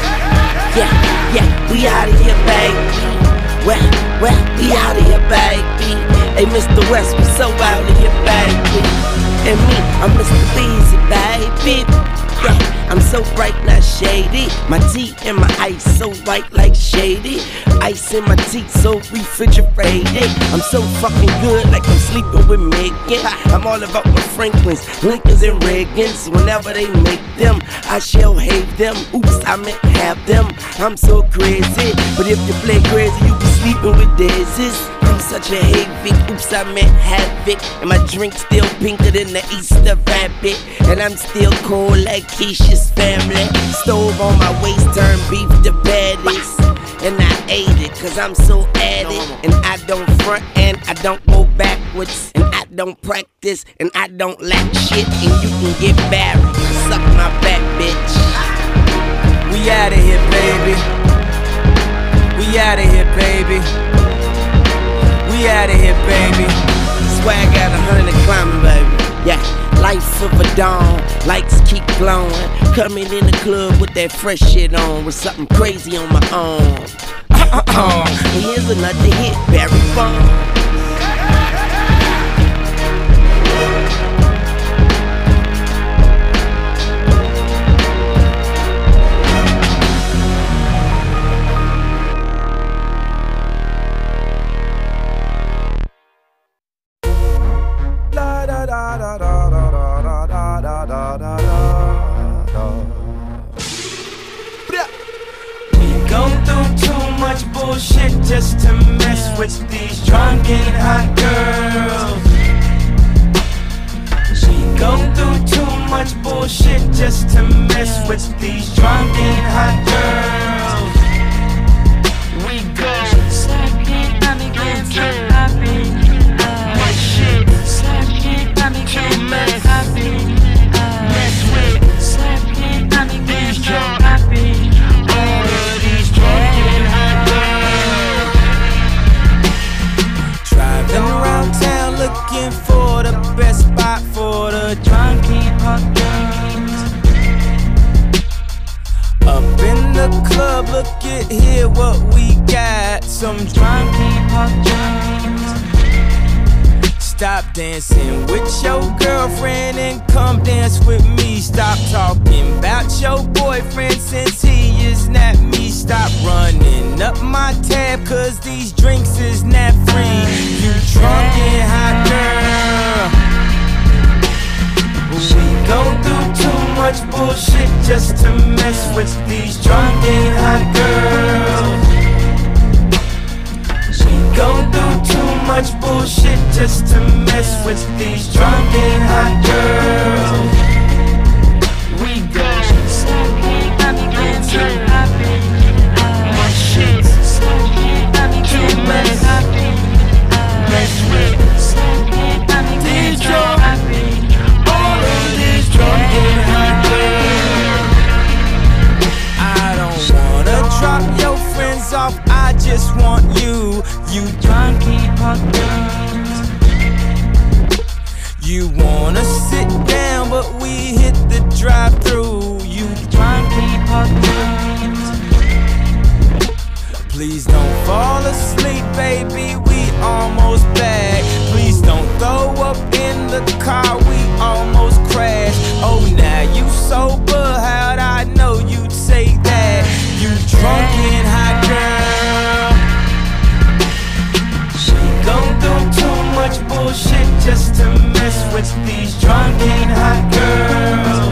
Yeah, we outta here, baby. Well, we outta here, baby. Hey, Mr. West, we so outta here, baby. And me, I'm Mr. Beezy, baby. Yeah, I'm so bright, not shady. My tea and my ice so white like shady. Ice in my teeth so refrigerated. I'm so fucking good like I'm sleeping with Megan. I'm all about my Franklins, Lincolns and Reagans. Whenever they make them, I shall hate them. Oops, I meant have them. I'm so crazy, but if you play crazy, you be sleeping with daisies. I'm such a havoc, oops, I meant havoc. And my drink still pinker than the Easter rabbit. And I'm still cold like Keisha's family. Stove on my waist, turned beef to patties. And I ate it, cause I'm so at it. And I don't front and I don't go backwards. And I don't practice and I don't lack shit. And you can get buried, suck my back, bitch. We outta here, baby. We outta here, baby. We outta here, baby. Swag at 100 and climbing, baby. Yeah, life of a dawn, lights keep glowing. Coming in the club with that fresh shit on, with something crazy on my arm. And here's another hit, Barry Bonds. Bullshit just to mess with these drunken hot girls. She go through too much bullshit just to mess with these drunken hot girls. We go second, I'm against happy. What shit? Second, I'm against happy. Mess with second, I'm against happy. All of these drunken hot girls. Driving around town looking for the best spot for the drunken hot girls. Up in the club, look at here what we got. Some drunken hot girls. Stop dancing with your girlfriend and come dance with me. Stop talking about your boyfriend since he is not me. Stop running up my tab cause these drinks is not free. You drunken hot girl. She go through too much bullshit just to mess with these drunken hot girls. She go through too much bullshit just to mess with these drunken hot girls. We go second, I'm against happy. My shit second, I'm against happy. Mess with second, I'm against happy. All of these drunken hot girls. I don't wanna drop your friends off, I just want you. You drunken hot girls. You wanna sit down, but we hit the drive-thru. You drunken hot girls. Please don't fall asleep, baby, we almost back. Please don't throw up in the car, we almost crashed. Oh, now you sober, how'd I know you'd say that? You drunk and high, girl. She gon' do too much bullshit just to mess with these drunk and high girls.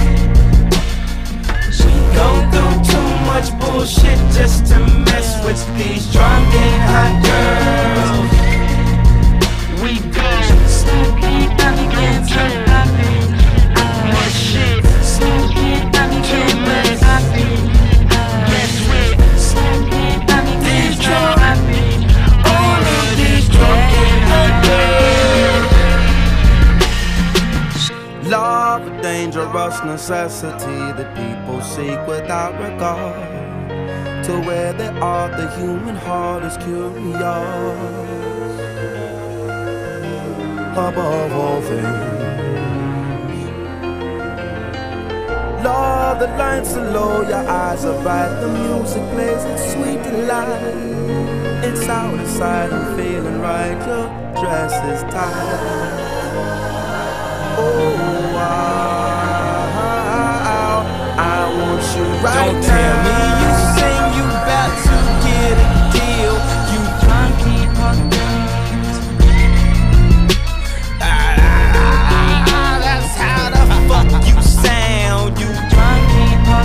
She gon' do too much bullshit just to mess with these drunk and high girls. We go smoking, I'm getting happy. More shit, smoking, I'm getting happy. Guess what? Smoking, I'm getting happy. All of these drunk and high girls. Love, a dangerous necessity that people seek without regard to where they are. The human heart is curious above all things. Love, the lights are low, your eyes are bright, the music plays its sweet delight. It's out of sight, I'm feeling right, your dress is tight. Oh, I want you right Don't now. tell me you sing, you bout to get a deal. You drunky that's how the fuck you sound. You drunky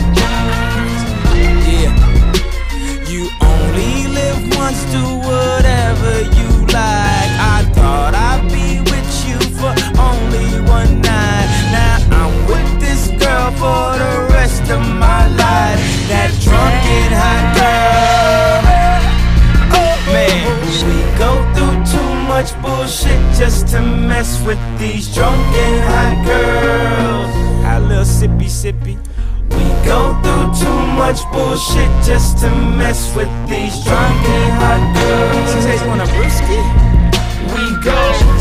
yeah. You only live once, do whatever you like. I thought I'd be with you for only one night. Now I'm with this girl for the rest of my life. That drunk and high girl. Oh man, we go through too much bullshit just to mess with these drunk and high girls. A little sippy sippy. We go through too much bullshit just to mess with these drunk and high girls. She says you want a brewski? We go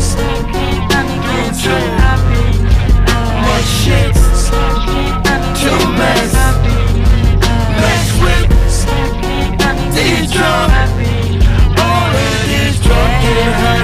into much shit to mess with these drunk, all of these drunk and high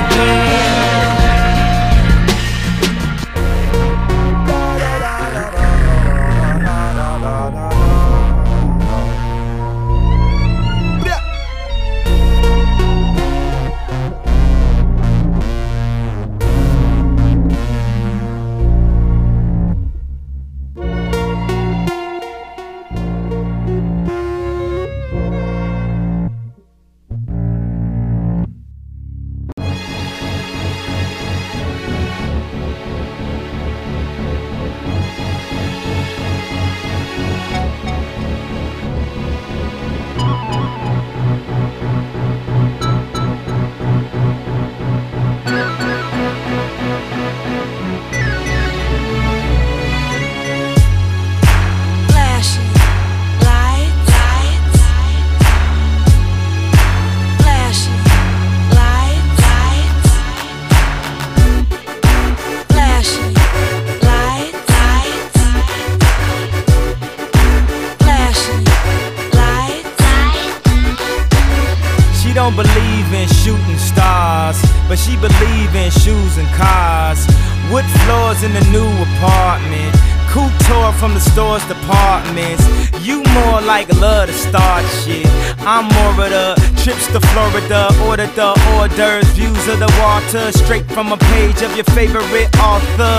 don't believe in shooting stars, but she believe in shoes and cars. Wood floors in the new apartment, couture from the store's departments. You more like love to start shit. I'm more of the trips to Florida, order the hors d'oeuvres, views of the water, straight from a page of your favorite author.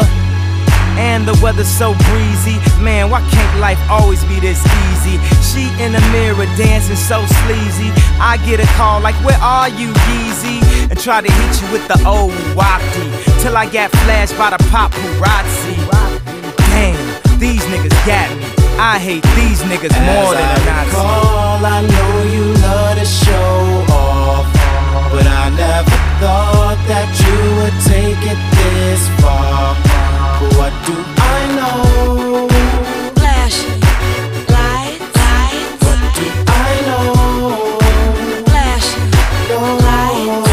And the weather's so breezy, man, why can't life always be this easy? She in the mirror dancing so sleazy. I get a call like, where are you, Yeezy? And try to hit you with the old walkie, till I got flashed by the paparazzi. Damn, these niggas got me. I hate these niggas more than a Nazi. I know you love to show off, but I never thought that you would take it this far. What do I know? Flashing lights. What do I know? Flashing lights.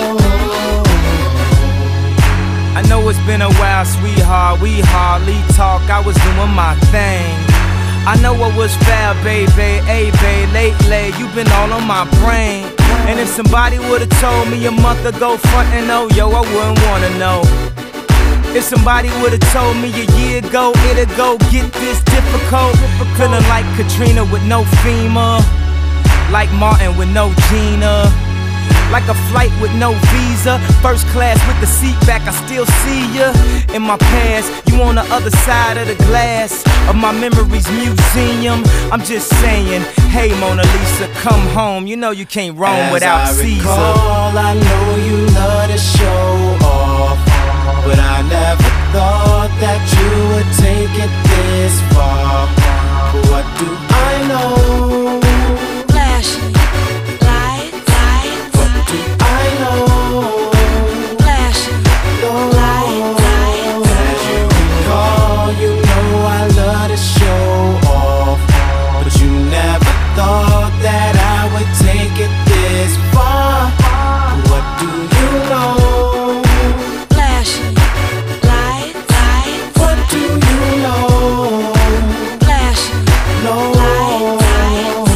I know it's been a while, sweetheart. We hardly talk. I was doing my thing. I know I was foul, baby, hey, babe, lately, you been all on my brain. And if somebody would've told me a month ago, frontin' oh, yo, I wouldn't wanna know. If somebody would've told me a year ago, it'd go get this difficult. Feeling like Katrina with no FEMA, like Martin with no Gina, like a flight with no visa, first class with the seat back, I still see ya. In my past, you on the other side of the glass of my memories museum. I'm just saying, hey Mona Lisa, come home. You know you can't roam without Caesar. Recall, I know you love to show off, but I never thought that you would take it this far. What do I know? Flashing lights, lights. What do I know? Flashing lights, lights. As you recall, you know I love to show off, but you never thought that I would take it this far. What do you know? Flashing lights, lights. What do you know? Flashing No. lights, lights.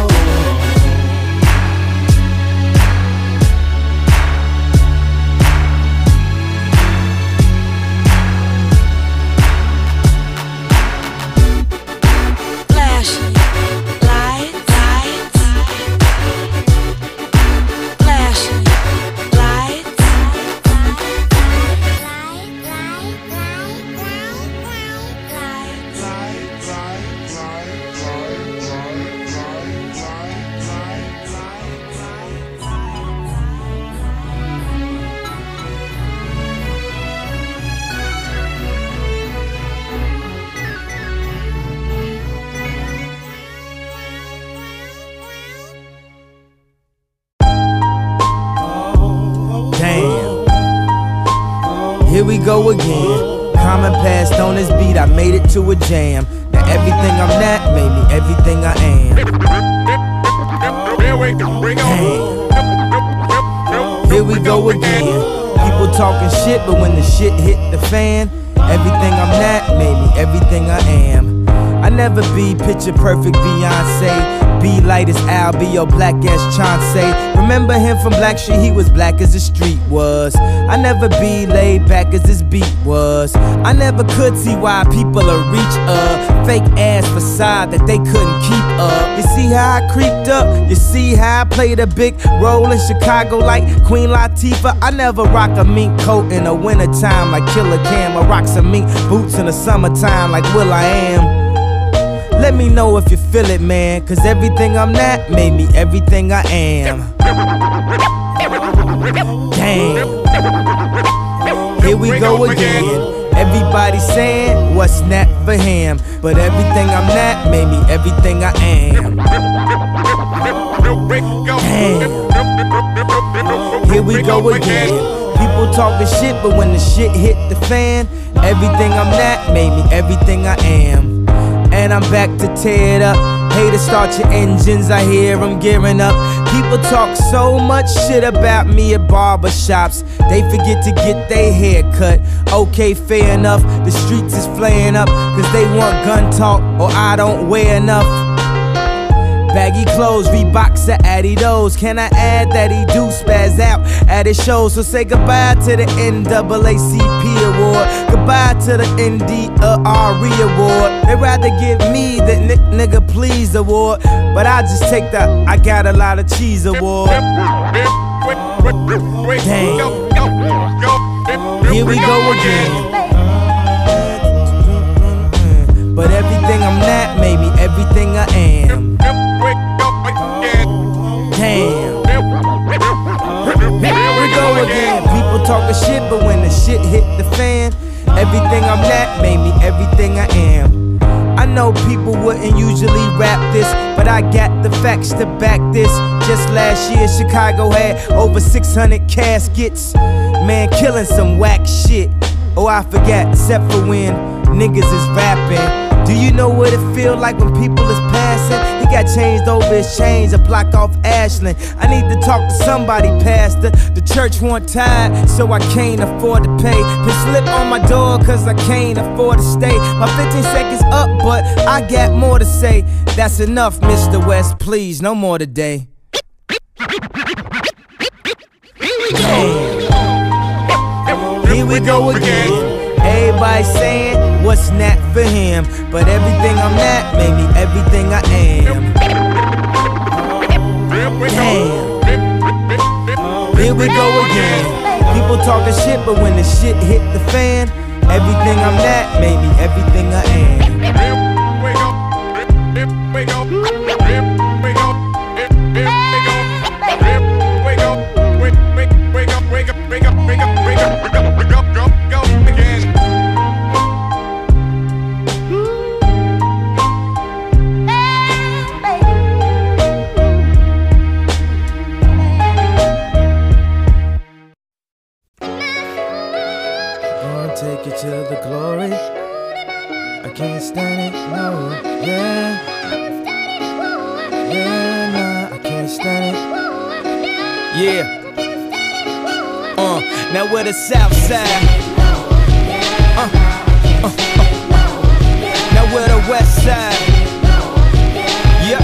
Flashing lights, lights. Flashing lights. Damn. Here we go again. Common passed on this beat, I made it to a jam. Now everything I'm not made me everything I am. Damn. Here we go again. People talking shit, but when the shit hit the fan, everything I'm not made me everything I am. I never be picture perfect Beyonce. Be light as Al, be your black ass Chauncey. Remember him from Black Street, he was black as the street was. I never be laid back as this beat was. I never could see why people will reach a fake ass facade that they couldn't keep up. You see how I creeped up? You see how I played a big role in Chicago like Queen Latifah? I never rock a mink coat in the wintertime like Killer Cam, or rock some mink boots in the summertime like Will I Am. Let me know if you feel it, man, cause everything I'm not made me everything I am. Damn. Here we go again. Everybody saying what's not for him, but everything I'm not made me everything I am. Damn. Here we go again. People talking shit, but when the shit hit the fan, everything I'm not made me everything I am. And I'm back to tear it up. Haters start your engines, I hear them gearing up. People talk so much shit about me at barbershops, they forget to get their hair cut. Okay, fair enough, the streets is flaying up, cause they want gun talk or I don't wear enough. Baggy clothes, Reeboks to Adidas. Can I add that he do spaz out at his shows? So say goodbye to the NAACP award, goodbye to the NDRE award. They rather give me the nigga please award, but I just take the I got a lot of cheese award. Damn. Here we go again. But everything I'm not made me everything I am. Damn. Here we go again. People talking shit, but when the shit hit the fan, everything I'm not made me everything I am. I know people wouldn't usually rap this, but I got the facts to back this. Just last year, Chicago had over 600 caskets. Man, killing some whack shit. Oh, I forgot, except for when niggas is rapping. Do you know what it feel like when people is passing? He got changed over his chains, a block off Ashland. I need to talk to somebody, pastor. The church want tired, so I can't afford to pay. Put slip on my door, cause I can't afford to stay. My 15 seconds up, but I got more to say. That's enough, Mr. West, please, no more today. Here we go again. Everybody saying what's not for him, but everything I'm not made me everything I am. Damn. Here we go again. People talking shit, but when the shit hit the fan, everything I'm not made me everything I am. Take it to the glory. I can't stand it, no, yeah. Yeah, nah, I can't stand it. Yeah. Now we're the south side. Now we're the west side. Yeah.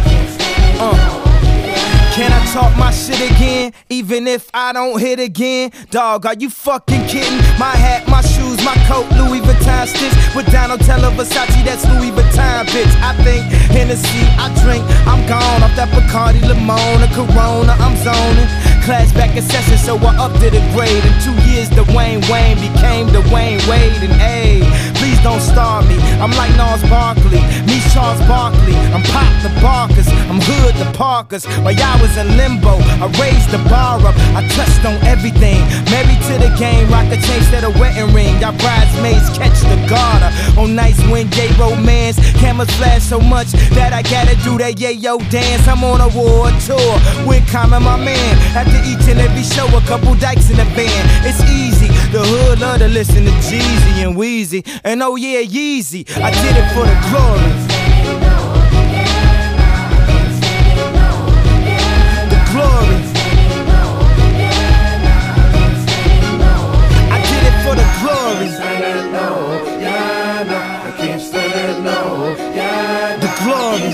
Can I talk my shit again, even if I don't hit again? Dog, are you fucking kidding? My hat, my shoes, my coat, Louis Vuitton stitch. With Donatella Versace, that's Louis Vuitton, bitch. I think Hennessy, I drink, I'm gone off that Bacardi Limona, Corona, I'm zoning. Class back in session, so I upped to the grade. In 2 years, Dwayne Wayne became Dwayne Wade. And ayy, please don't starve me. I'm like Nas Barkley, me Charles Barkley. I'm Pop the Barkers, I'm Hood the Parkers. While y'all was in limbo, I raised the bar up. I touched on everything. Married to the game, rock a chain instead of wedding ring. Y'all bridesmaids catch the garter. On nights when gay romance, cameras flash so much that I gotta do that yayo dance. I'm on a war tour with Common, my man. After each and every show, a couple dykes in the band. It's easy, the hood love to listen to Jeezy and Weezy. And oh yeah, Yeezy, I did it for the glory. The glory. I did it for the glory. The glory.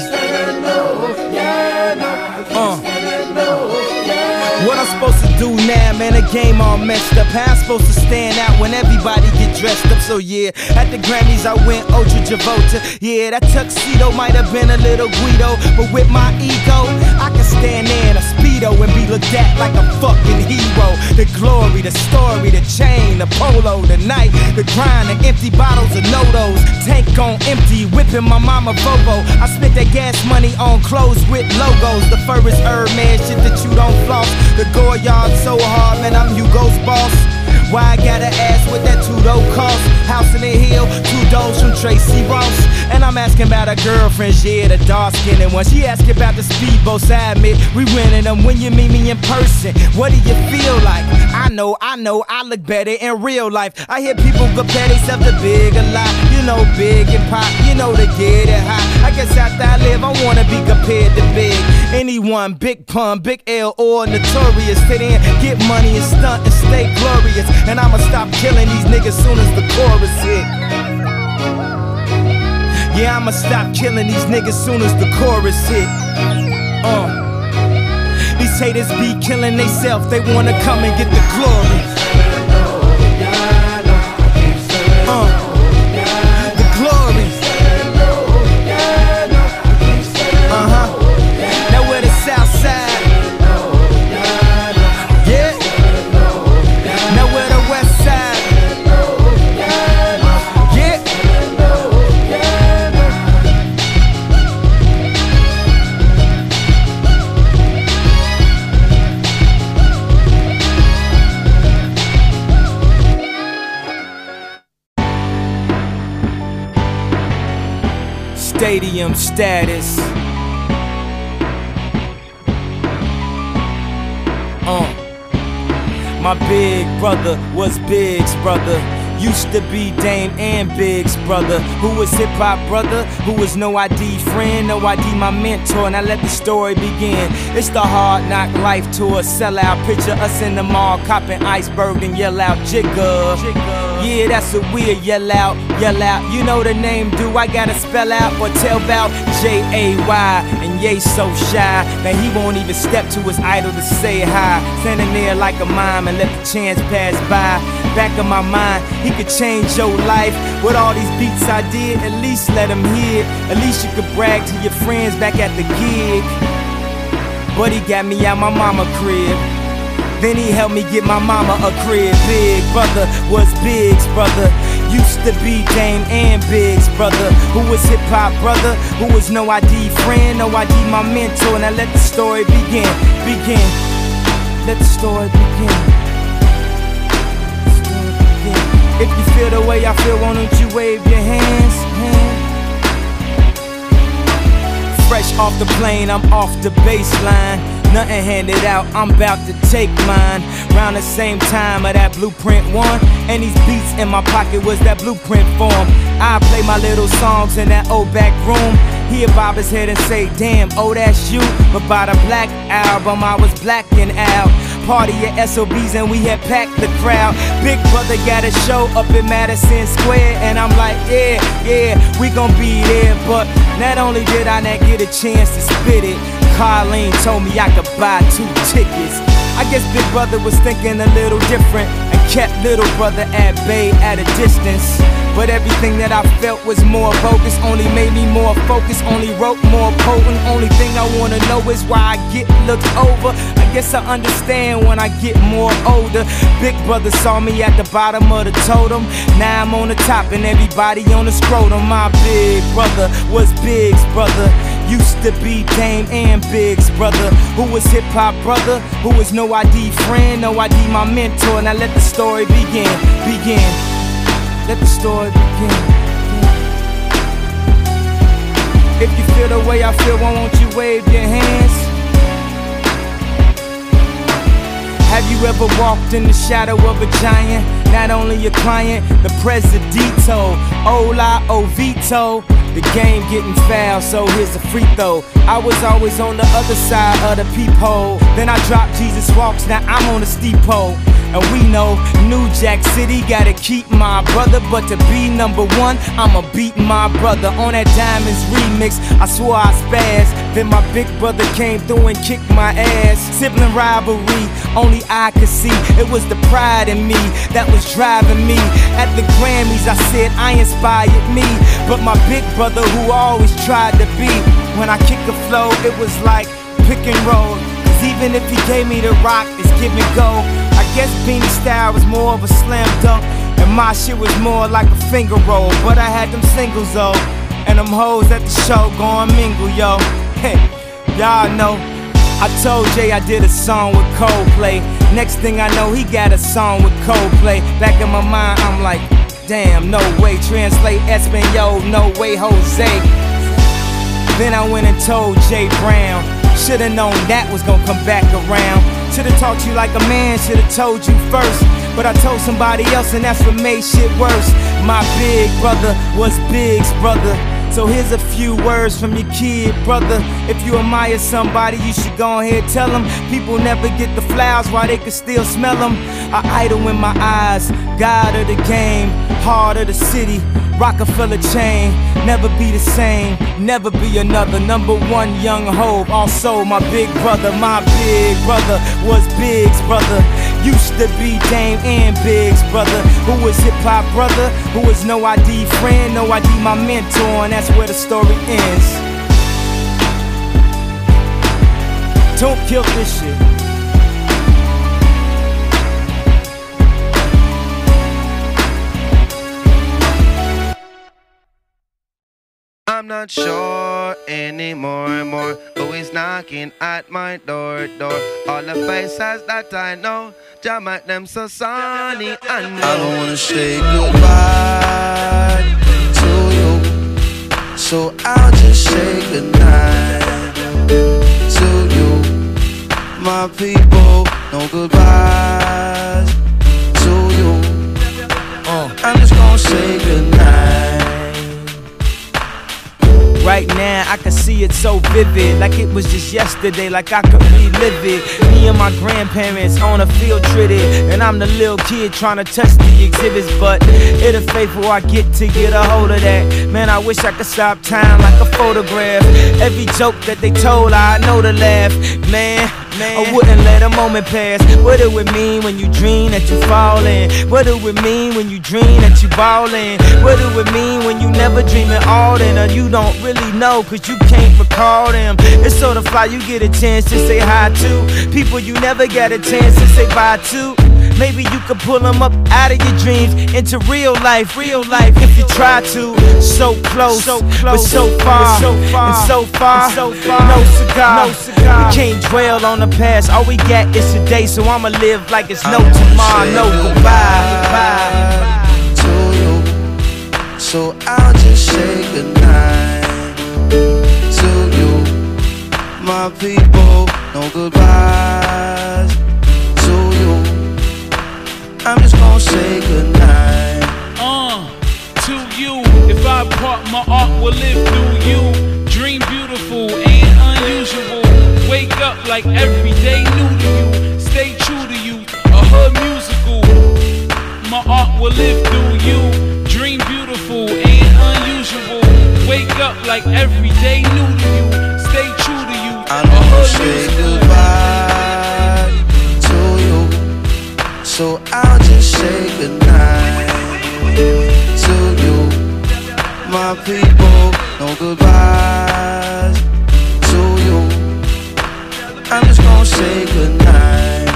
What I'm supposed to do now, man, the game all messed up. How I'm supposed to stand out when everybody get dressed up? So yeah, at the Grammys I went Ultra Travolta. Yeah, that tuxedo might have been a little Guido, but with my ego, I can stand there in a Speedo and be looked at like a fucking hero. The glory, the story, the chain, the polo, the night, the grind, the empty bottles of No-Dos. Tank on empty, whipping my mama Volvo. I spent that gas money on clothes with logos. The fur is Hermes, shit that you don't floss. The Goyard so hard, man, I'm Hugo's boss. Why I gotta ask what that $2 cost? House in the hill, $2 from Tracy Ross. And I'm asking about her girlfriends, yeah, the dark-skinned one. She asking about the speedboats, I admit we winning them. When you meet me in person, what do you feel like? I know, I look better in real life. I hear people compare themselves to Big a lot. You know, Big and Pop, you know they get it hot. I guess after I live, I wanna be compared to Big. Anyone, Big Pun, Big L, or Notorious. Sit in, get money and stunt and stay glorious. And I'ma stop killing these niggas soon as the chorus hit. Yeah, I'ma stop killing these niggas soon as the chorus hit. These haters be killing theyself, they wanna come and get the glory. The glory. Now we're the south side. Yeah. Now we're the west side. Yeah. Stadium status. My big brother was Big's brother. Used to be Dame and Big's brother, who was hip-hop brother, who was no ID friend, no ID my mentor. Now let the story begin. It's the hard knock life tour, sellout. Picture us in the mall, copping iceberg and yell out Jigga. Yeah, that's what we'll yell out, yell out. You know the name, do I gotta spell out or tell about J-A-Y? And Ye so shy that he won't even step to his idol to say hi. Standing there like a mime and let the chance pass by. Back of my mind, he could change your life. With all these beats I did, at least let him hear. At least you could brag to your friends back at the gig. But he got me out my mama crib. Then he helped me get my mama a crib. Big brother was Big's brother. Used to be Dame and Big's brother, who was hip-hop brother, who was no ID friend, no ID my mentor. Now let the story begin, begin. Let the story begin. If you feel the way I feel, why don't you wave your hands? Fresh off the plane, I'm off the baseline. Nothing handed out, I'm about to take mine. Round the same time of that Blueprint 1. And these beats in my pocket was that Blueprint form. I play my little songs in that old back room. He'll bob his head and say, damn, oh that's you. But by the Black Album, I was blacking out. Party at SOBs and we had packed the crowd. Big brother got a show up in Madison Square. And I'm like, yeah, we gon' be there. But not only did I not get a chance to spit it, Carlene told me I could buy 2 tickets. I guess Big Brother was thinking a little different and kept little brother at bay at a distance. But everything that I felt was more bogus, only made me more focused, only wrote more potent. Only thing I wanna know is why I get looked over. I guess I understand when I get more older. Big brother saw me at the bottom of the totem. Now I'm on the top and everybody on the scrotum. My big brother was Big's brother. Used to be Dame and Big's brother, who was hip-hop brother, who was no ID friend, no ID my mentor. Now let the story begin, begin. Let the story begin. If you feel the way I feel, why won't you wave your hands? Have you ever walked in the shadow of a giant? Not only a client, the presidito. Ola Ovito. The game getting foul, so here's a free throw. I was always on the other side of the peephole. Then I dropped Jesus Walks, now I'm on the steep pole. And we know New Jack City gotta keep my brother, but to be number 1, I'ma beat my brother. On that Diamonds remix, I swore I spazzed. Then my big brother came through and kicked my ass. Sibling rivalry, only I could see. It was the pride in me that was driving me. At the Grammys, I said I inspired me, but my big brother who always tried to be. When I kick the flow, it was like pick and roll. Cause even if he gave me the rock, it's give and go. I guess Beanie style was more of a slam dunk, and my shit was more like a finger roll. But I had them singles though, and them hoes at the show going mingle, yo. Hey, y'all know I told Jay I did a song with Coldplay. Next thing I know, he got a song with Coldplay. Back in my mind, I'm like, damn, no way. Translate Espanol, no way, Jose. Then I went and told Jay Brown. Should've known that was gonna come back around. Should've talked to you like a man, should've told you first. But I told somebody else and that's what made shit worse. My big brother was Big's brother. So here's a few words from your kid, brother. If you admire somebody, you should go ahead tell them. People never get the flowers while they can still smell them. An idol in my eyes, God of the game, heart of the city, Rockefeller chain. Never be the same, never be another. Number 1 young Hov, also my big brother. My big brother was Big's brother. Used to be Dame and Big's brother, who was hip-hop brother, who was no ID friend, no ID my mentor, and that's where the story ends. Don't kill this shit. I'm not sure anymore and more who is knocking at my door. All the faces that I know, jam at them so sunny. I don't wanna say goodbye to you, so I'll just say goodnight to you. My people, no goodbyes to you. I'm just gonna say goodnight. Right now, I can see it so vivid, like it was just yesterday, like I could relive it. Me and my grandparents on a field trip, and I'm the little kid trying to touch the exhibits, but it'll fade before I get a hold of that. Man, I wish I could stop time like a photograph. Every joke that they told, I know to laugh. Man, I wouldn't let a moment pass. What do it mean when you dream that you fallin'? What do it mean when you dream that you ballin'? What do it mean when you never dream at all? Then you don't really know, cause you can't recall them. It's sort of fly, you get a chance to say hi to people you never got a chance to say bye to. Maybe you could pull them up out of your dreams into real life if you try to. So close, but so far, and so far, no cigar. We can't dwell on the past, all we got is today, so I'ma live like it's no tomorrow, no goodbye to you. So I'll just say goodnight to you, my people. No goodbyes to you. I'm just gonna say goodnight. To you, if I part, my art will live through you. Dream beautiful, ain't unusual. Wake up like every day new to you. Stay true to you, a hood musical. My art will live through you. Dream beautiful, ain't unusual. Wake up like every day new to you. Stay true to you, I know you say goodbye to you, so I'll just say goodnight to you, my people. No goodbyes to you. I'm just gonna say goodnight.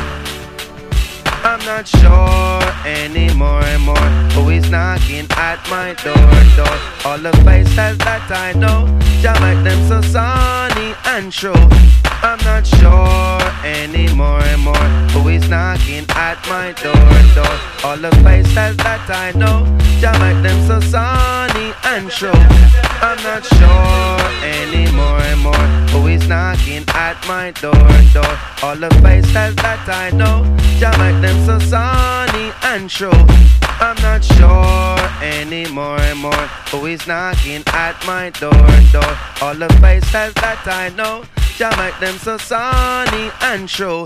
I'm not sure anymore and more who is knocking at my door. All the faces that I know, just make them so sunny and true. I'm not sure anymore and more who is knocking at my door. All the faces that I know, just make them so sunny and true. I'm not sure anymore and more who is knocking at my door. All the faces that I know, just make them so sunny and true. I'm not sure anymore and more who is knocking at my door. All the faces that I know, just make them so sunny and true.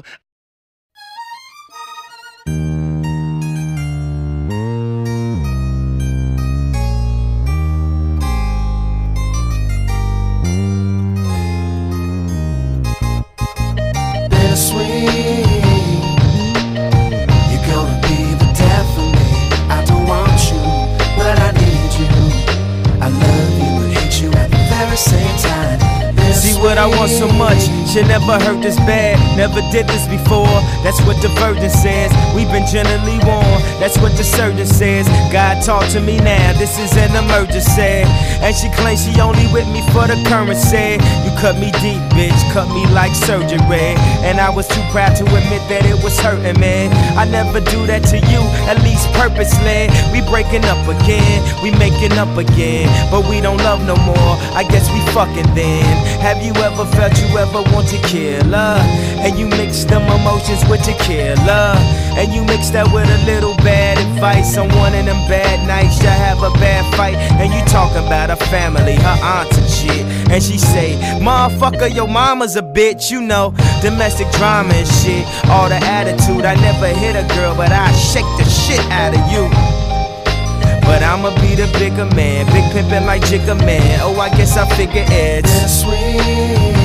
What I want so much should never hurt this bad. Never did this before, that's what the virgin says. We've been generally warned, that's what the surgeon says. God talk to me now, this is an emergency. And she claims she only with me for the currency. You cut me deep, bitch, cut me like surgery. And I was too proud to admit that it was hurting me. I never do that to you, at least purposely. We breaking up again, we making up again, but we don't love no more, I guess we fucking then. Have you ever felt you ever want to kill her? And you mix them emotions with your killer, and you mix that with a little bad advice on one of them bad nights. You have a bad fight, and you talking about her family, her aunts and shit. And she say, motherfucker, your mama's a bitch, you know, domestic drama and shit. All the attitude, I never hit a girl, but I shake the shit out of you. But I'ma be the bigger man, big pimpin' like Jigga Man. Oh, I guess I figure it's bittersweet.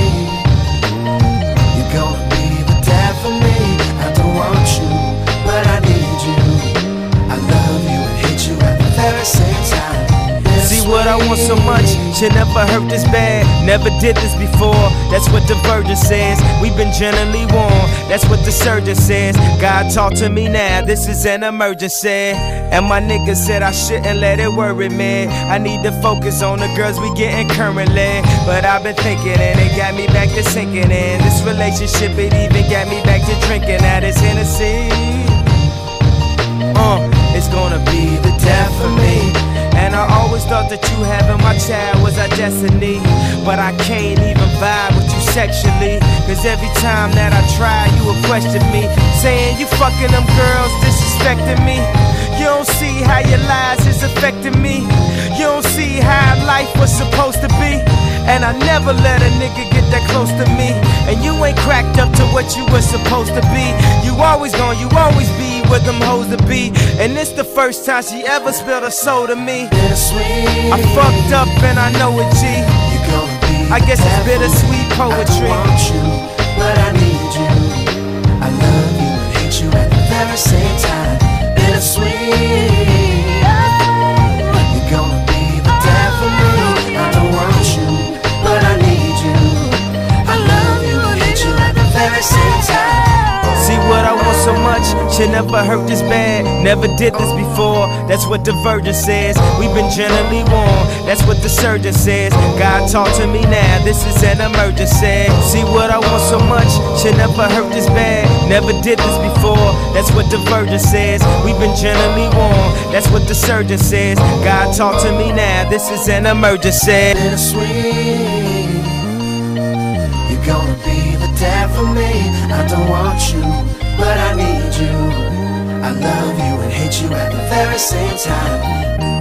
You're gonna be the dad for me. I don't want you, but I need you. I love you and hate you at the very same time. See what I want so much should never hurt this bad. Never did this before, that's what the virgin says. We've been generally warned, that's what the surgeon says. God talk to me now, this is an emergency. And my nigga said I shouldn't let it worry me. I need to focus on the girls we getting currently. But I've been thinking and it got me back to sinking in. This relationship, it even got me back to drinking at his Hennessy. It's gonna be the death for me. And I always thought that you having my child was our destiny. But I can't even vibe with you sexually, cause every time that I try, you would question me, saying you fucking them girls, disrespecting me. You don't see how your lies is affecting me. You don't see how life was supposed to be. And I never let a nigga get that close to me. And you ain't cracked up to what you were supposed to be. You always be where them hoes to be. And it's the first time she ever spilled a soul to me. Bittersweet. I fucked up and I know it, G. You gonna be I guess it's bittersweet poetry. I don't want you, but I need you. I love you and hate you at the very same time. Bittersweet. You're gonna be the dad for me. I don't want you, but I need you. I love you and hate you at the very same time. See what I want so much, shit never hurt this bad. Never did this before, that's what the Virgin says. We've been generally warned, that's what the surgeon says. God talk to me now, this is an emergency. See what I want so much, shit never hurt this bad. Never did this before, that's what the Virgin says. We've been generally warned, that's what the surgeon says. God talk to me now, this is an emergency. Bittersweet. You're gonna be the dad for me. I don't want you, but I need you. I love you and hate you at the very same time.